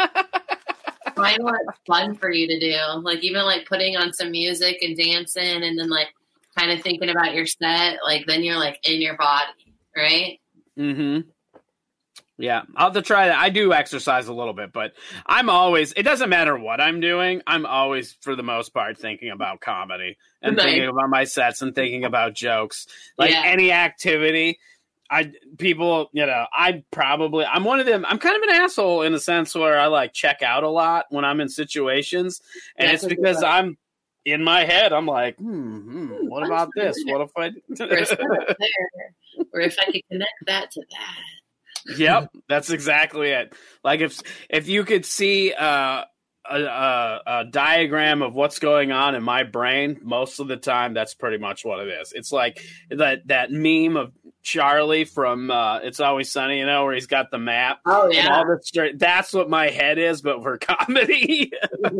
what's fun for you to do. Like even like putting on some music and dancing and then like kind of thinking about your set. Like then you're like in your body, right? Mm-hmm. Yeah, I'll have to try that. I do exercise a little bit, but I'm always, it doesn't matter what I'm doing. I'm always, for the most part, thinking about comedy and Nice. thinking about my sets and thinking about jokes. Like Yeah. any activity, I, people, you know, I probably, I'm one of them. I'm kind of an asshole in the sense where I like check out a lot when I'm in situations. And Yeah, it's so do because I. I'm in my head. I'm like, hmm, hmm what I'm about this? there. What if I, Or a setup there. Or if I could connect that to that. Yep, that's exactly it. Like if if you could see uh, a, a, a diagram of what's going on in my brain, most of the time that's pretty much what it is. It's like that that meme of Charlie from uh, It's Always Sunny, you know, where he's got the map. Oh, and yeah. all the straight. That's what my head is, but for comedy. That's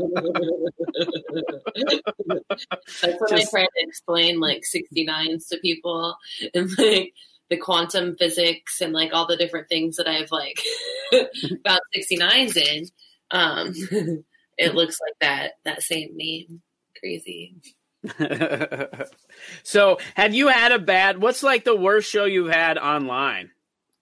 what Just- I try to explain like sixty-nines to people and like the quantum physics and like all the different things that I've like found sixty-nines in. Um, it looks like that, that same meme. Crazy. So have you had a bad, what's like the worst show you've had online?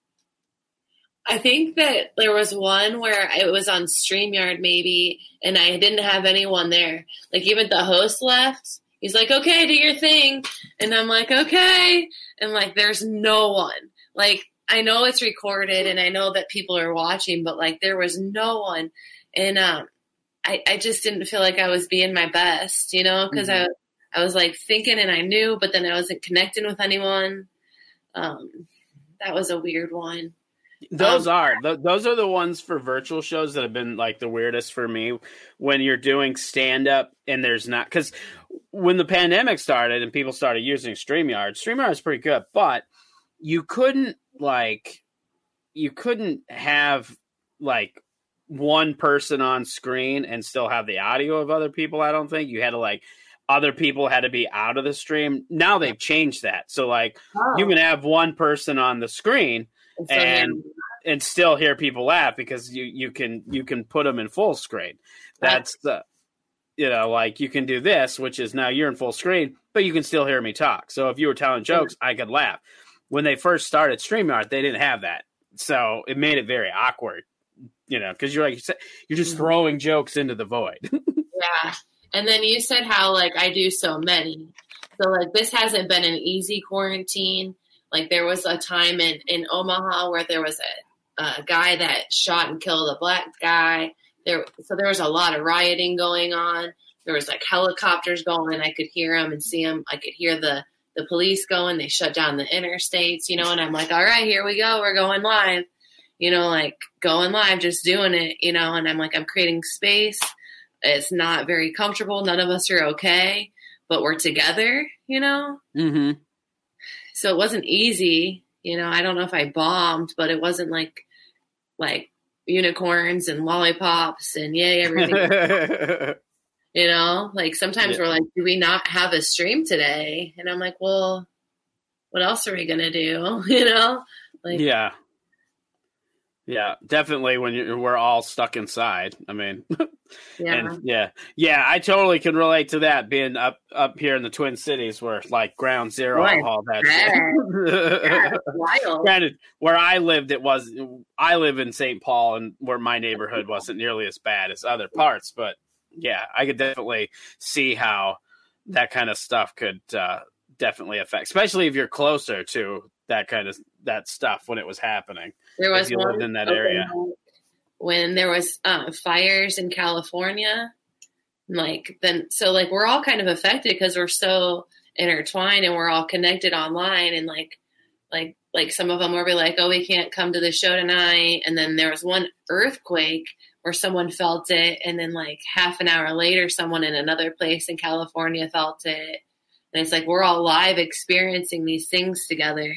I think that there was one where it was on StreamYard maybe, and I didn't have anyone there. Like even the host left. He's like, okay, do your thing. And I'm like, okay. And like, there's no one. Like, I know it's recorded and I know that people are watching, but like there was no one. And um, I, I just didn't feel like I was being my best, you know, because mm-hmm. I, I was like thinking and I knew, but then I wasn't connecting with anyone. Um, that was a weird one. Those um, are th- those are the ones for virtual shows that have been like the weirdest for me when you're doing stand up and there's not, because when the pandemic started and people started using StreamYard, StreamYard is pretty good, but you couldn't like you couldn't have like one person on screen and still have the audio of other people. I don't think you had to like other people had to be out of the stream. Now they've changed that, so like oh. you can have one person on the screen And, so and then- and still hear people laugh because you, you can you can put them in full screen. That's the, you know, like you can do this, which is now you're in full screen, but you can still hear me talk. So if you were telling jokes, I could laugh. When they first started StreamYard, they didn't have that. So it made it very awkward, you know, because you're like, you're just throwing jokes into the void. Yeah. And then you said how like I do so many. So like this hasn't been an easy quarantine. Like there was a time in, in Omaha where there was a, a guy that shot and killed a black guy. There, so there was a lot of rioting going on. There was like helicopters going. I could hear them and see them. I could hear the, the police going. They shut down the interstates, you know, and I'm like, all right, here we go. We're going live, you know, like going live, just doing it, you know, and I'm like, I'm creating space. It's not very comfortable. None of us are okay, but we're together, you know? Mm-hmm. So it wasn't easy, you know, I don't know if I bombed, but it wasn't like, like unicorns and lollipops and yay, everything, you know, like sometimes yeah. we're like, do we not have a stream today? And I'm like, well, what else are we going to do? You know, like, yeah. Yeah, definitely when you're, we're all stuck inside. I mean, Yeah. and yeah, yeah, I totally can relate to that being up up here in the Twin Cities where like ground zero, Boy, all that yeah, shit. it's wild. Granted, where I lived, it was, I live in Saint Paul and where my neighborhood wasn't nearly as bad as other parts. But yeah, I could definitely see how that kind of stuff could uh, definitely affect, especially if you're closer to that kind of that stuff when it was happening. There was if you one lived in that area. when there was uh, fires in California. Like then, so like we're all kind of affected because we're so intertwined and we're all connected online. And like, like, like some of them will be like, "Oh, we can't come to the show tonight." And then there was one earthquake where someone felt it, and then like half an hour later, someone in another place in California felt it. And it's like we're all live experiencing these things together.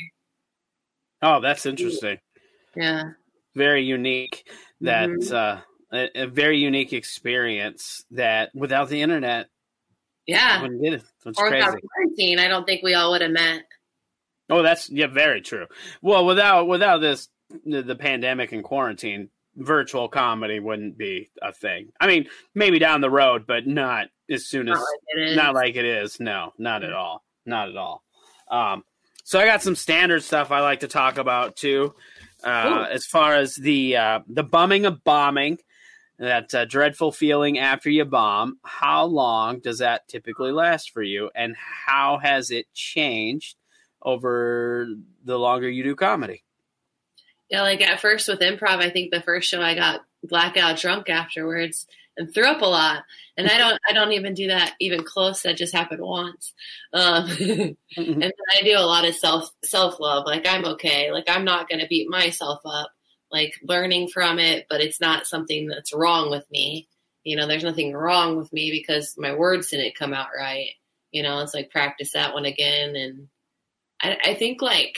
Oh, that's interesting. Yeah. Very unique. That Mhm. uh, a, a very unique experience that without the internet, Yeah. wouldn't get it. It's Or crazy. without quarantine, I don't think we all would have met. Oh, that's yeah, very true. Well, without without this the, the pandemic and quarantine, virtual comedy wouldn't be a thing. I mean, maybe down the road, but not as soon as Not like it is. not like it is. No, not at all. Not at all. Um, so I got some standard stuff I like to talk about too. Uh, as far as the uh, the bumming of bombing, that uh, dreadful feeling after you bomb, how long does that typically last for you, and how has it changed over the longer you do comedy? Yeah, like at first with improv, I think the first show I got blackout drunk afterwards and threw up a lot. And I don't, I don't even do that even close. That just happened once. Um, and then I do a lot of self, self love. Like I'm okay. Like I'm not going to beat myself up, like learning from it, but it's not something that's wrong with me. You know, there's nothing wrong with me because my words didn't come out right. You know, it's like practice that one again. And I, I think like,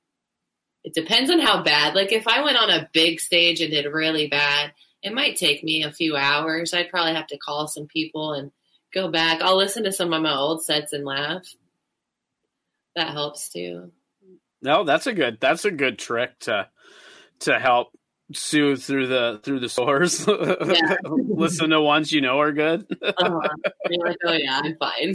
it depends on how bad. Like if I went on a big stage and did really bad, it might take me a few hours. I'd probably have to call some people and go back. I'll listen to some of my old sets and laugh. That helps too. No, that's a good that's a good trick to to help soothe through the through the sores. Yeah. Listen to ones you know are good. Uh-huh. You're like, oh yeah, I'm fine.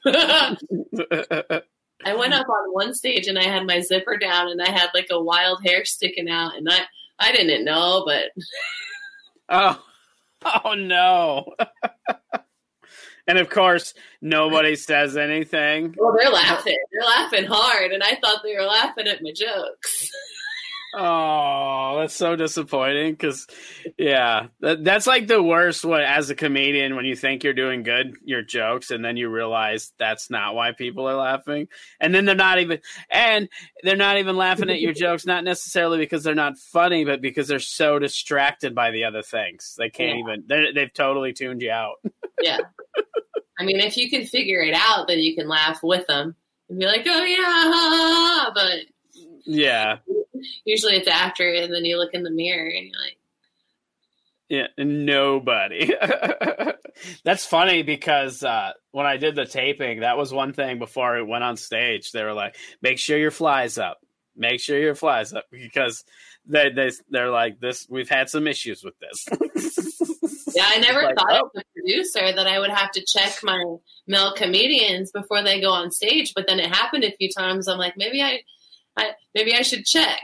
I went up on one stage and I had my zipper down and I had like a wild hair sticking out and I, I didn't know, but oh, oh no. And of course, nobody says anything. well, they're laughing. They're laughing hard and I thought they were laughing at my jokes. Oh, that's so disappointing because, yeah, that, that's like the worst one as a comedian when you think you're doing good, your jokes, and then you realize that's not why people are laughing. And then they're not even, and they're not even laughing at your jokes, not necessarily because they're not funny, but because they're so distracted by the other things. They can't Yeah. even, they're- they've totally tuned you out. Yeah. I mean, if you can figure it out, then you can laugh with them and be like, oh yeah, ha, ha, ha. But Yeah. usually it's after, and then you look in the mirror and you're like, Yeah, nobody. That's funny because uh, when I did the taping, that was one thing before it went on stage. They were like, make sure your fly's up. Make sure your fly's up. Because they, they, they're like, this. We've had some issues with this. yeah, I never Like, thought oh. as a producer that I would have to check my male comedians before they go on stage. But then it happened a few times. I'm like, maybe I, I maybe I should check.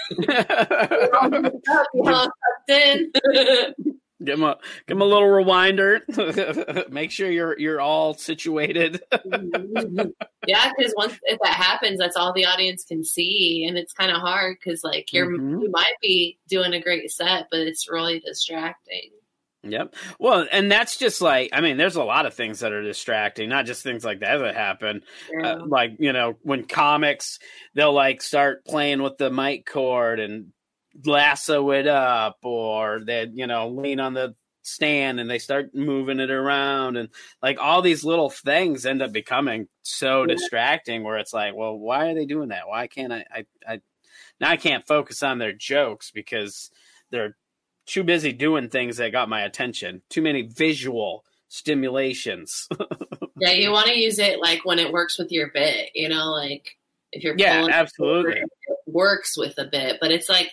in. Give them a give them a little rewinder. Make sure you're you're all situated. Yeah, because once if that happens, that's all the audience can see, and it's kind of hard because like you're Mhm. you might be doing a great set, but it's really distracting. Yep. Well, and that's just like, I mean, there's a lot of things that are distracting, not just things like that that happen. Yeah. Uh, like, you know, when comics, they'll like start playing with the mic cord and lasso it up, or they, you know, lean on the stand and they start moving it around. And like all these little things end up becoming so Yeah. distracting where it's like, well, why are they doing that? Why can't I, I, I, now I can't focus on their jokes because they're too busy doing things that got my attention. Too many visual stimulations. Yeah, you want to use it like when it works with your bit, you know, like if you're Yeah, pulling absolutely. it works with a bit, but it's like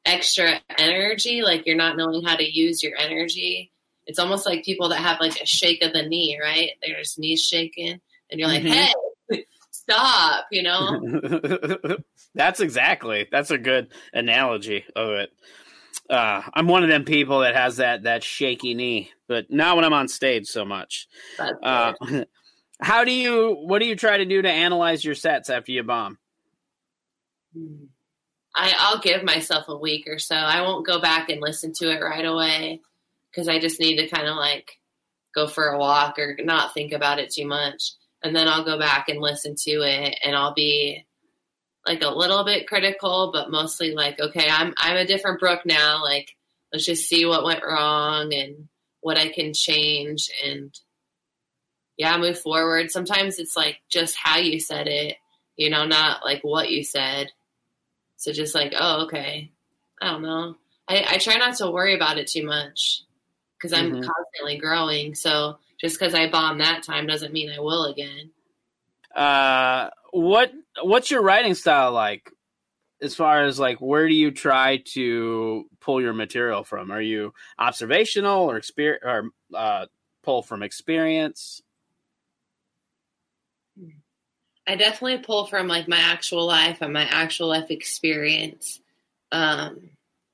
extra energy, like you're not knowing how to use your energy. It's almost like people that have like a shake of the knee, right? Their knees shaking, and you're like, Mhm. hey, stop, you know? That's exactly. That's a good analogy of it. Uh, I'm one of them people that has that that shaky knee, but not when I'm on stage so much. That's Uh, how do you? What do you try to do to analyze your sets after you bomb? good. I, I'll give myself a week or so. I won't go back and listen to it right away because I just need to kind of like go for a walk or not think about it too much. And then I'll go back and listen to it, and I'll be like a little bit critical, but mostly like, okay, I'm I'm a different Brooke now. Like, let's just see what went wrong and what I can change, and yeah, move forward. Sometimes it's like just how you said it, you know, not like what you said. So just like, oh, okay, I don't know. I, I try not to worry about it too much because I'm Mhm. constantly growing. So just because I bombed that time doesn't mean I will again. Uh, what What's your writing style like? As far as like, where do you try to pull your material from? Are you observational or exper- or uh, pull from experience? I definitely pull from like my actual life and my actual life experience, um,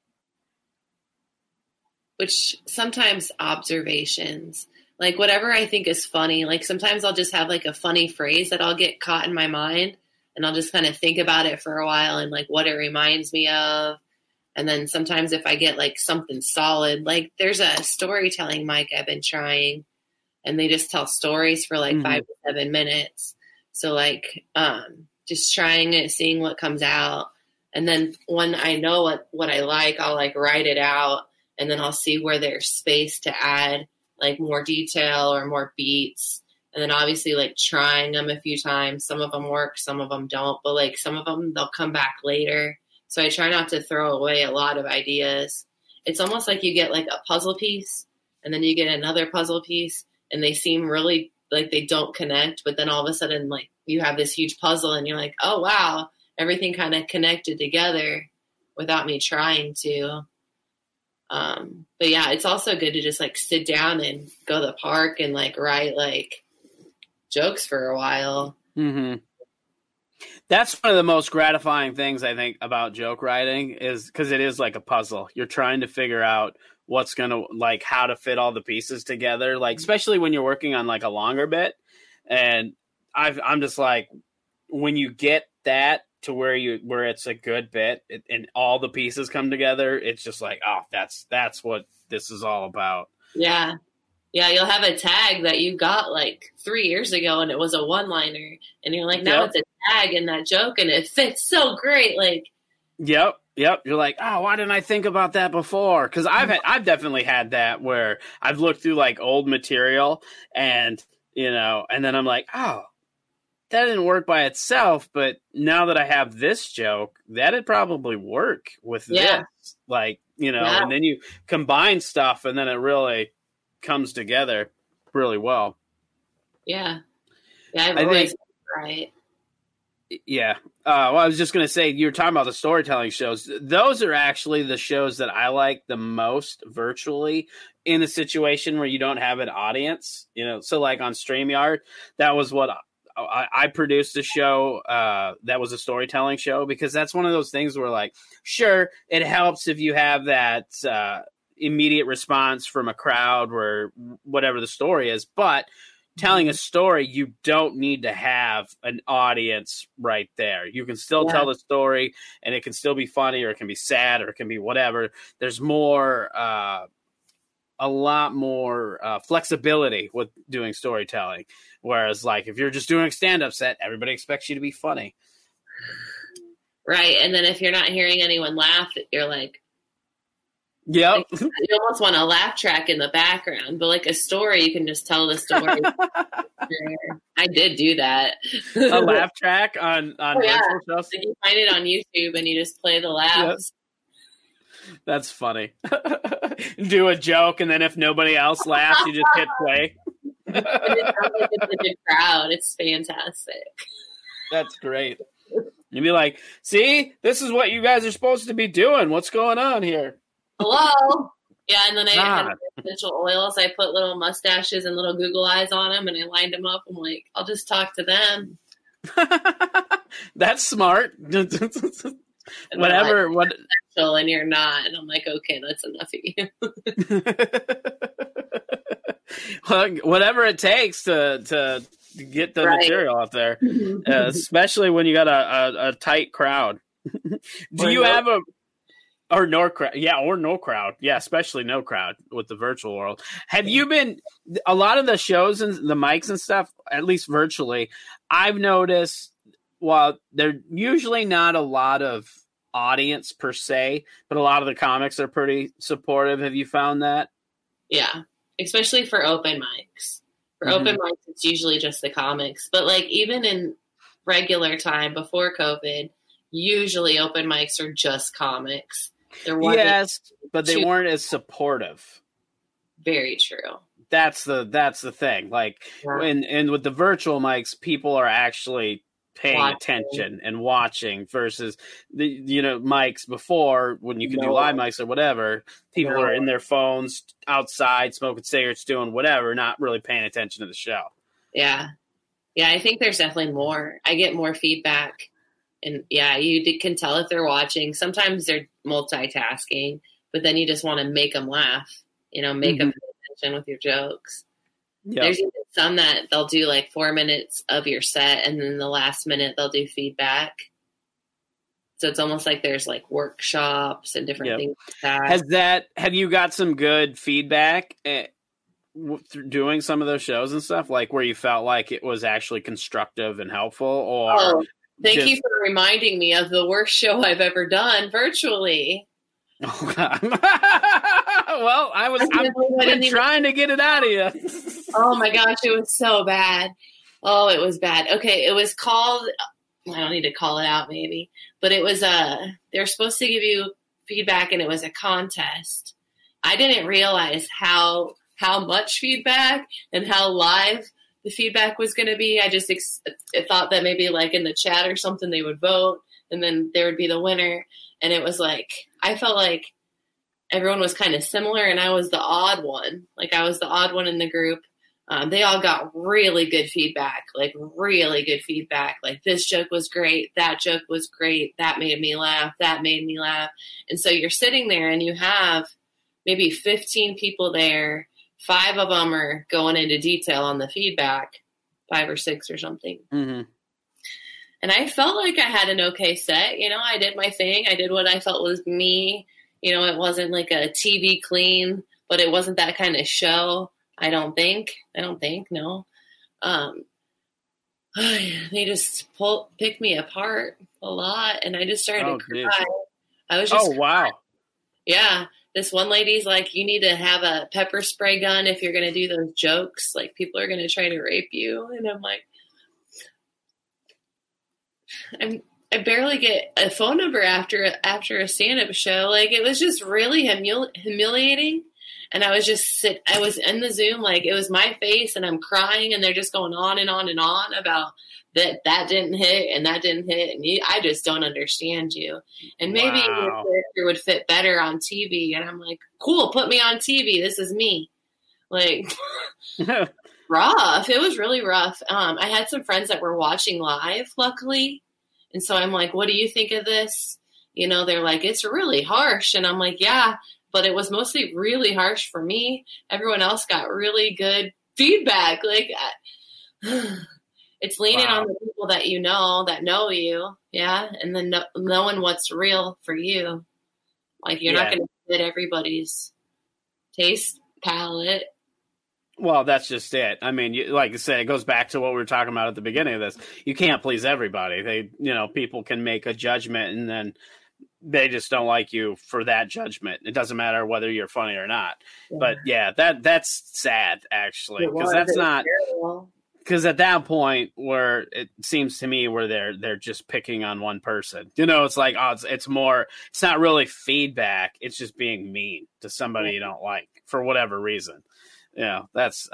which sometimes observations, like whatever I think is funny. Like sometimes I'll just have like a funny phrase that I'll get caught in my mind, and I'll just kind of think about it for a while and like what it reminds me of. And then sometimes if I get like something solid, like there's a storytelling mic I've been trying, and they just tell stories for like Mhm. five to seven minutes. So like, um, just trying it, seeing what comes out. And then when I know what, what I like, I'll like write it out, and then I'll see where there's space to add like more detail or more beats. And then obviously like trying them a few times. Some of them work, some of them don't, but like some of them, they'll come back later. So I try not to throw away a lot of ideas. It's almost like you get like a puzzle piece, and then you get another puzzle piece, and they seem really like they don't connect, but then all of a sudden like you have this huge puzzle, and you're like, oh wow, everything kind of connected together without me trying to. Um, but yeah, it's also good to just like sit down and go to the park and like write like jokes for a while. Mm-hmm. That's one of the most gratifying things I think about joke writing, is because it is like a puzzle. You're trying to figure out what's going to, like, how to fit all the pieces together, like, especially when you're working on like a longer bit. And I've, I'm just like, when you get that to where you, where it's a good bit it, and all the pieces come together, it's just like, oh, that's, that's what this is all about. Yeah. Yeah. You'll have a tag that you got like three years ago, and it was a one liner, and you're like, now Yep. it's a tag in that joke, and it fits so great. Like, Yep. Yep. You're like, oh, why didn't I think about that before? Because I've had, I've definitely had that where I've looked through like old material, and, you know, and then I'm like, oh, that didn't work by itself. But now that I have this joke, that'd probably work with Yeah. this. Like, you know, Yeah. and then you combine stuff, and then it really comes together really well. yeah. Yeah. I've I always, think- right. Yeah. Uh, well, I was just going to say, you were talking about the storytelling shows. Those are actually the shows that I like the most virtually, in a situation where you don't have an audience. You know, so like on StreamYard, that was what I, I produced a show uh, that was a storytelling show, because that's one of those things where, like, sure, it helps if you have that uh, immediate response from a crowd where whatever the story is, but telling a story, you don't need to have an audience right there. You can still Yeah. tell the story, and it can still be funny, or it can be sad, or it can be whatever. There's more, uh, a lot more uh, flexibility with doing storytelling. Whereas, like, if you're just doing a stand-up set, everybody expects you to be funny. Right. And then if you're not hearing anyone laugh, you're like, Yep. you almost want a laugh track in the background, but like a story, you can just tell the story. I did do that. A laugh track on, on Oh, yeah. virtual shows. Like you find it on YouTube and you just play the laughs. That's funny. Do a joke, and then if nobody else laughs, you just hit play. And it sounds like it's a good crowd. It's fantastic. That's great. You'd be like, see, this is what you guys are supposed to be doing. What's going on here? Hello? Yeah, and then I God. had essential oils. I put little mustaches and little Google eyes on them, and I lined them up. I'm like, I'll just talk to them. That's smart. And Whatever. like, What? and you're not. And I'm like, okay, that's enough of you. Well, whatever it takes to to get the Right. material out there, uh, especially when you got a, a, a tight crowd. Do Or you no- have a or no crowd? Yeah, or no crowd. Yeah, especially no crowd with the virtual world. Have you been a lot of the shows and the mics and stuff, at least virtually? I've noticed. Well, they're usually not a lot of audience per se, but a lot of the comics are pretty supportive. Have you found that? Yeah, especially for open mics. For Mhm. open mics, it's usually just the comics. But like even in regular time before COVID, usually open mics are just comics. There wasn't Yes, but they too- weren't as supportive. very true. That's the that's the thing. Like Yeah. and and with the virtual mics, people are actually paying Watching. attention and watching versus the you know mics before when you could do No. live mics or whatever. People No. are in their phones outside smoking cigarettes, doing whatever, not really paying attention to the show. Yeah. Yeah, I think there's definitely more. I get more feedback. And yeah, you d- can tell if they're watching. Sometimes they're multitasking, but then you just want to make them laugh, you know, make them pay attention with your jokes. Yeah, There's even some that they'll do like four minutes of your set, and then the last minute they'll do feedback. So it's almost like there's like workshops and different Yep. things like that. has that have you got some good feedback eh, w- through doing some of those shows and stuff, like where you felt like it was actually constructive and helpful, or Oh, thank just- you for reminding me of the worst show I've ever done virtually. Oh, God. Well, I was I can't I'm, believe I I'm didn't even- trying to get it out of you. Oh my gosh, it was so bad. Oh, it was bad. Okay, it was called, I don't need to call it out maybe, but it was a, they're supposed to give you feedback and it was a contest. I didn't realize how, how much feedback and how live the feedback was going to be. I just ex- I thought that maybe like in the chat or something they would vote and then there would be the winner. And it was like, I felt like everyone was kind of similar and I was the odd one. Like I was the odd one in the group. Um, they all got really good feedback, like really good feedback. Like this joke was great. That joke was great. That made me laugh. That made me laugh. And so you're sitting there and you have maybe fifteen people there. Five of them are going into detail on the feedback, five or six or something. Mm-hmm. And I felt like I had an okay set. You know, I did my thing. I did what I felt was me. You know, it wasn't like a T V clean, but it wasn't that kind of show. I don't think. I don't think, no. Um, they just pull, picked me apart a lot, and I just started Oh, to geez. cry. I was just Oh, wow. yeah. This one lady's like, you need to have a pepper spray gun if you're going to do those jokes. Like, people are going to try to rape you. And I'm like, I'm, I barely get a phone number after after a stand-up show. Like, it was just really humili- humiliating. And I was just sit. I was in the Zoom, like it was my face, and I'm crying, and they're just going on and on and on about that that didn't hit and that didn't hit, and you, I just don't understand you. And maybe Wow. your character would fit better on T V. And I'm like, cool, put me on T V. This is me. Like rough. It was really rough. Um, I had some friends that were watching live, luckily, and so I'm like, what do you think of this? You know, they're like, it's really harsh, and I'm like, yeah. But it was mostly really harsh for me. Everyone else got really good feedback. Like, it's leaning Wow. on the people that you know, that know you, yeah, and then know, knowing what's real for you. Like, you're not Yeah. going to fit everybody's taste palette. Well, that's just it. I mean, you, like I said, it goes back to what we were talking about at the beginning of this. You can't please everybody. They, you know, people can make a judgment and then they just don't like you for that judgment. It doesn't matter whether you're funny or not. But yeah, that that's sad actually, It because was. that's It was not terrible. because at that point where it seems to me where they're they're just picking on one person. You know, it's like oh, it's, it's more. It's not really feedback. It's just being mean to somebody you don't like for whatever reason. Yeah, that's uh,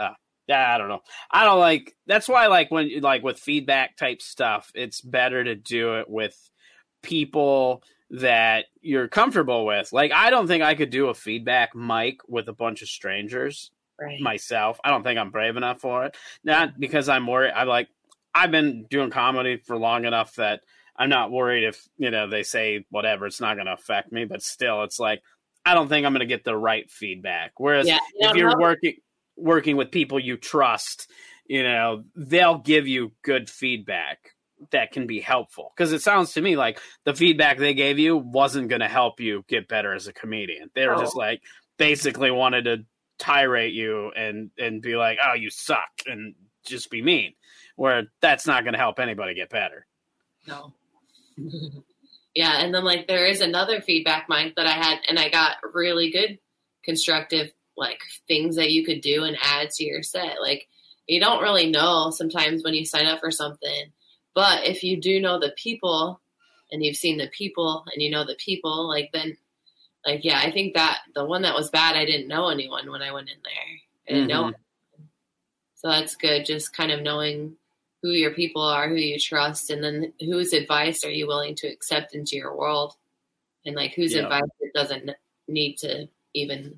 Yeah, I don't know. I don't like, that's why like when like with feedback type stuff, it's better to do it with people that you're comfortable with. Like, I don't think I could do a feedback mic with a bunch of strangers Right. myself. I don't think I'm brave enough for it. Not because I'm worried. I like, I've been doing comedy for long enough that I'm not worried if, you know, they say whatever, it's not going to affect me, but still it's like, I don't think I'm going to get the right feedback. Whereas Yeah, you if don't you're know. working, working with people you trust, you know, they'll give you good feedback that can be helpful. Because it sounds to me like the feedback they gave you wasn't going to help you get better as a comedian. They were Oh. just like basically wanted to tirade you and and be like, oh, you suck, and just be mean. Where that's not going to help anybody get better. No. Yeah, and then like there is another feedback mic that I had, and I got really good constructive like things that you could do and add to your set. Like you don't really know sometimes when you sign up for something, but if you do know the people and you've seen the people and you know the people, like then like yeah, I think that the one that was bad, I didn't know anyone when I went in there. I didn't know. So that's good, just kind of knowing who your people are, who you trust, and then whose advice are you willing to accept into your world, and like whose Yeah. advice it doesn't need to even.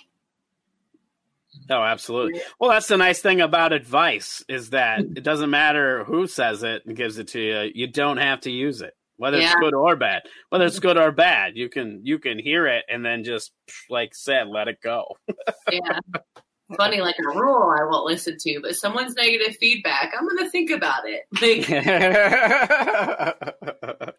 Oh, absolutely. Well, that's the nice thing about advice is that it doesn't matter who says it and gives it to you. You don't have to use it, whether it's Yeah. good or bad. Whether it's good or bad, you can you can hear it and then just, like said, let it go. Yeah, funny, like a rule I won't listen to, but someone's negative feedback, I'm gonna think about it. Like,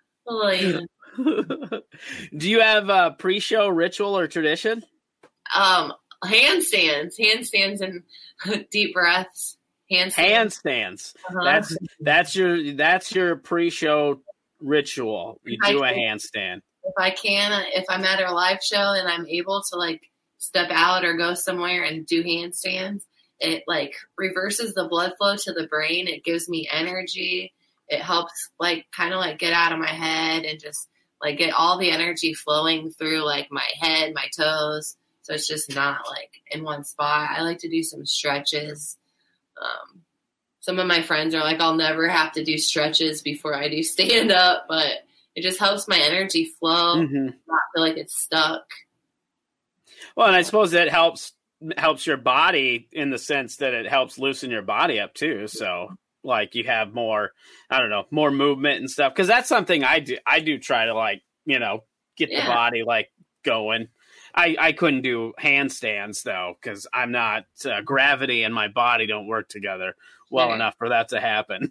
like Do you have a pre-show ritual or tradition? um, handstands, handstands, and deep breaths. Handstands. Handstands. Uh-huh. That's that's your that's your pre-show ritual. You I do a think- handstand. If I can, if I'm at a live show and I'm able to like step out or go somewhere and do handstands, it like reverses the blood flow to the brain. It gives me energy. It helps like kind of like get out of my head and just like get all the energy flowing through like my head, my toes. So it's just not like in one spot. I like to do some stretches. Um, some of my friends are like, I'll never have to do stretches before I do stand up, but it just helps my energy flow, Mm-hmm. not feel like it's stuck. Well, and I suppose that helps helps your body in the sense that it helps loosen your body up too. So, like, you have more, I don't know, more movement and stuff. Because that's something I do. I do try to like, you know, get Yeah. the body like going. I, I couldn't do handstands though because I'm not uh, gravity and my body don't work together well Right. enough for that to happen.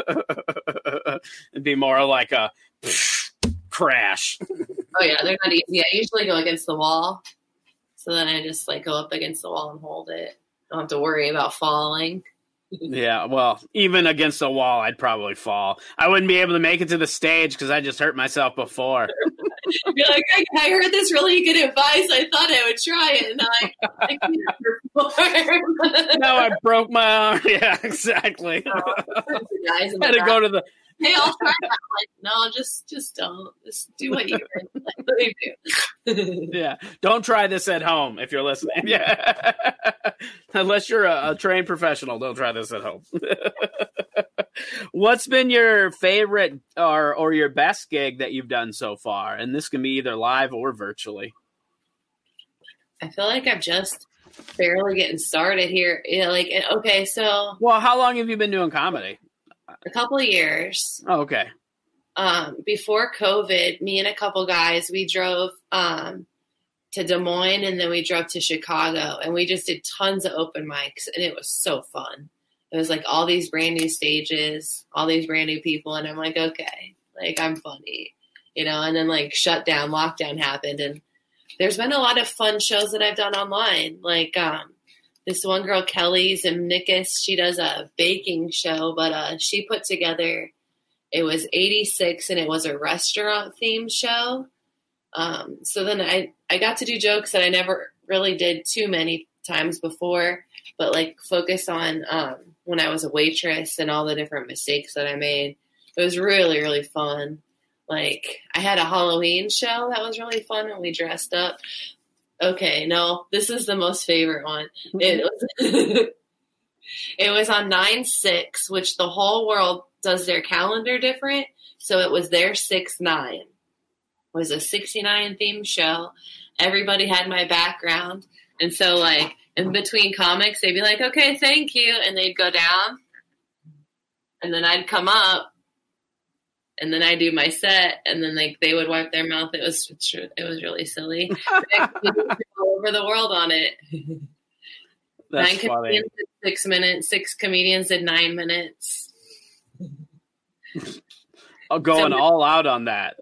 It'd be more like a crash. Oh yeah, they're not easy. I usually go against the wall. So then I just like go up against the wall and hold it. Don't have to worry about falling. Yeah, well, even against a wall, I'd probably fall. I wouldn't be able to make it to the stage because I just hurt myself before. You're like, I, I heard this really good advice. I thought I would try it, and I, I can't perform. No, I broke my arm. Yeah, exactly. Guys in the Had to back, go to the. hey, I'll try that. I'm like, no, just just don't. Just do what you like, what you do. Yeah, don't try this at home if you're listening. Yeah, unless you're a, a trained professional, don't try this at home. What's been your favorite or or your best gig that you've done so far? And this can be either live or virtually. I feel like I'm just barely getting started here. You know, like, okay, so Well, how long have you been doing comedy? a couple of years. Oh, okay. Um, before COVID, me and a couple guys, we drove um, to Des Moines and then we drove to Chicago and we just did tons of open mics and it was so fun. It was like all these brand new stages, all these brand new people. And I'm like, okay, like I'm funny, you know, and then like shutdown, lockdown happened. And there's been a lot of fun shows that I've done online. Like um, this one girl, Kelly Zimnikis, she does a baking show, but uh, she put together, it was eighty-six and it was a restaurant themed show. Um, so then I, I got to do jokes that I never really did too many times before, but like focus on um, when I was a waitress and all the different mistakes that I made. It was really, really fun. Like I had a Halloween show that was really fun and we dressed up. Okay, no, this is the most favorite one. It was It was on nine six, which the whole world does their calendar different. So it was their six nine. It was a sixty-nine themed show. Everybody had my background. And so, like, in between comics, they'd be like, okay, thank you. And they'd go down. And then I'd come up. And then I do my set, and then like they would wipe their mouth. It was it was really silly. All over the world on it. That's nine funny. comedians did six minutes. Six comedians did nine minutes. Oh, going So- all out on that.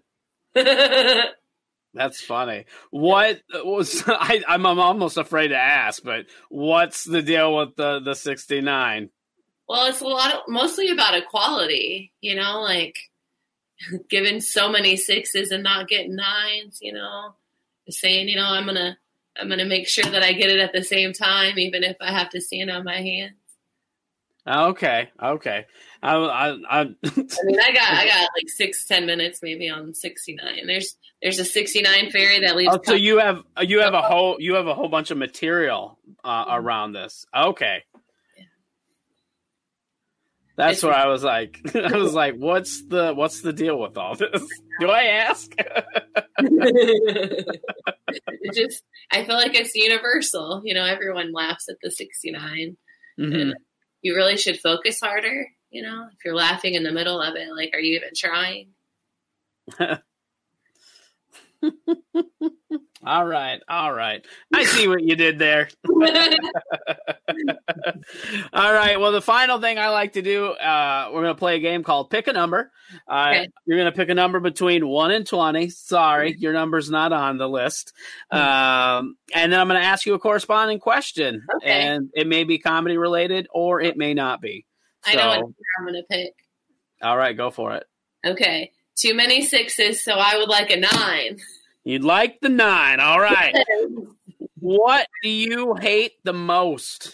That's funny. What was I? I'm, I'm almost afraid to ask, but what's the deal with the the sixty-nine? Well, it's a lot of mostly about equality. You know, like. Giving so many sixes and not getting nines, you know, saying, you know, I'm going to, I'm going to make sure that I get it at the same time, even if I have to stand on my hands. Okay. Okay. I, I, I, I mean, I got, I got like six, ten minutes maybe on sixty-nine. There's, there's a sixty-nine fairy that leaves. oh, so you have, you have a whole, you have a whole bunch of material uh, around this. Okay. That's where I was like, I was like, what's the what's the deal with all this? Do I ask? It just, I feel like it's universal. You know, everyone laughs at the sixty-nine. Mm-hmm. And you really should focus harder. You know, if you're laughing in the middle of it, like, are you even trying? All right, all right. I see what you did there. All right. Well, the final thing I like to do, uh, we're going to play a game called Pick a Number. Uh, Okay. You're going to pick a number between one and twenty. Sorry, your number's not on the list. Um, and then I'm going to ask you a corresponding question. Okay. And it may be comedy related or it may not be. I know what So, I'm going to pick. all right, go for it. Okay. Too many sixes, so I would like a nine. You'd like the nine. All right. What do you hate the most?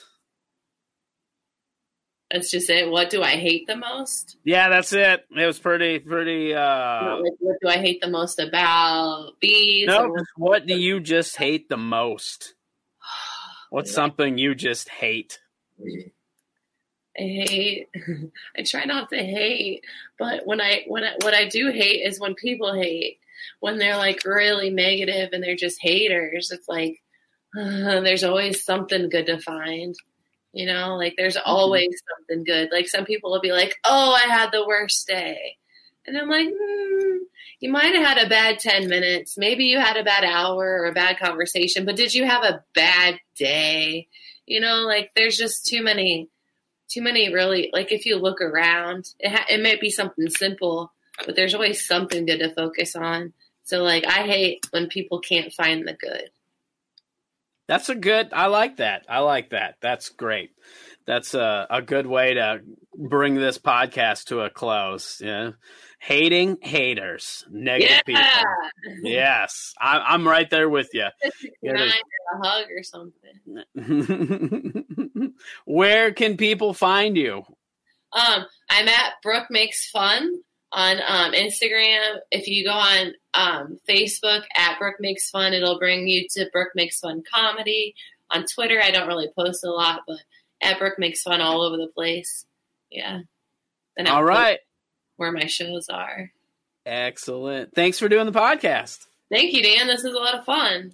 That's just it. What do I hate the most? Yeah, that's it. It was pretty, pretty, uh, Not like, what do I hate the most about bees? no, or- just what do you just hate the most? What's Yeah. something you just hate? I hate. I try not to hate, but when I when I, what I do hate is when people hate. When they're like really negative and they're just haters. It's like uh, there's always something good to find. You know, like there's always something good. Like some people will be like, "Oh, I had the worst day," and I'm like, hmm, "You might have had a bad ten minutes. Maybe you had a bad hour or a bad conversation, but did you have a bad day?" You know, like there's just too many. Too many really, like if you look around, it, ha- it might be something simple, but there's always something good to focus on. So like, I hate when people can't find the good. That's a good, I like that. I like that. That's great. That's a, a good way to bring this podcast to a close. Yeah. Hating haters, negative Yeah! people. Yes. I, I'm right there with you. Nine or a hug or something. Where can people find you? Um, I'm at Brooke Makes Fun on um, Instagram. If you go on um, Facebook at Brooke Makes Fun, it'll bring you to Brooke Makes Fun Comedy. On Twitter, I don't really post a lot, but at Brooke Makes Fun all over the place. Yeah. And All right. Where my shows are. Excellent. Thanks for doing the podcast. Thank you, Dan. This is a lot of fun.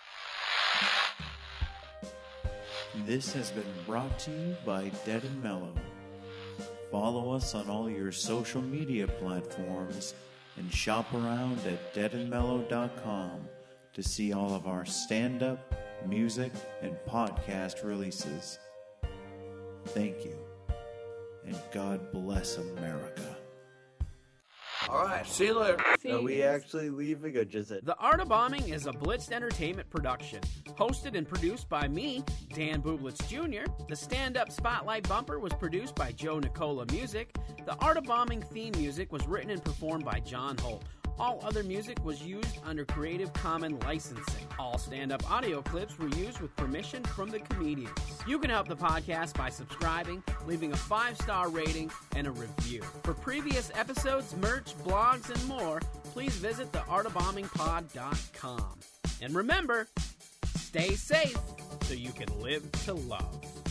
This has been brought to you by Dead and Mellow. Follow us on all your social media platforms and shop around at dead and mellow dot com to see all of our stand-up, music, and podcast releases. Thank you, and God bless America. All right, see you later. Are we actually leaving or just it? The Art of Bombing is a Blitzed Entertainment production. Hosted and produced by me, Dan Bublitz Junior The stand-up spotlight bumper was produced by Joe Nicola Music. The Art of Bombing theme music was written and performed by John Holt. All other music was used under Creative Commons licensing. All stand-up audio clips were used with permission from the comedians. You can help the podcast by subscribing, leaving a five-star rating, and a review. For previous episodes, merch, blogs, and more, please visit the art of bombing pod dot com. And remember, stay safe so you can live to love.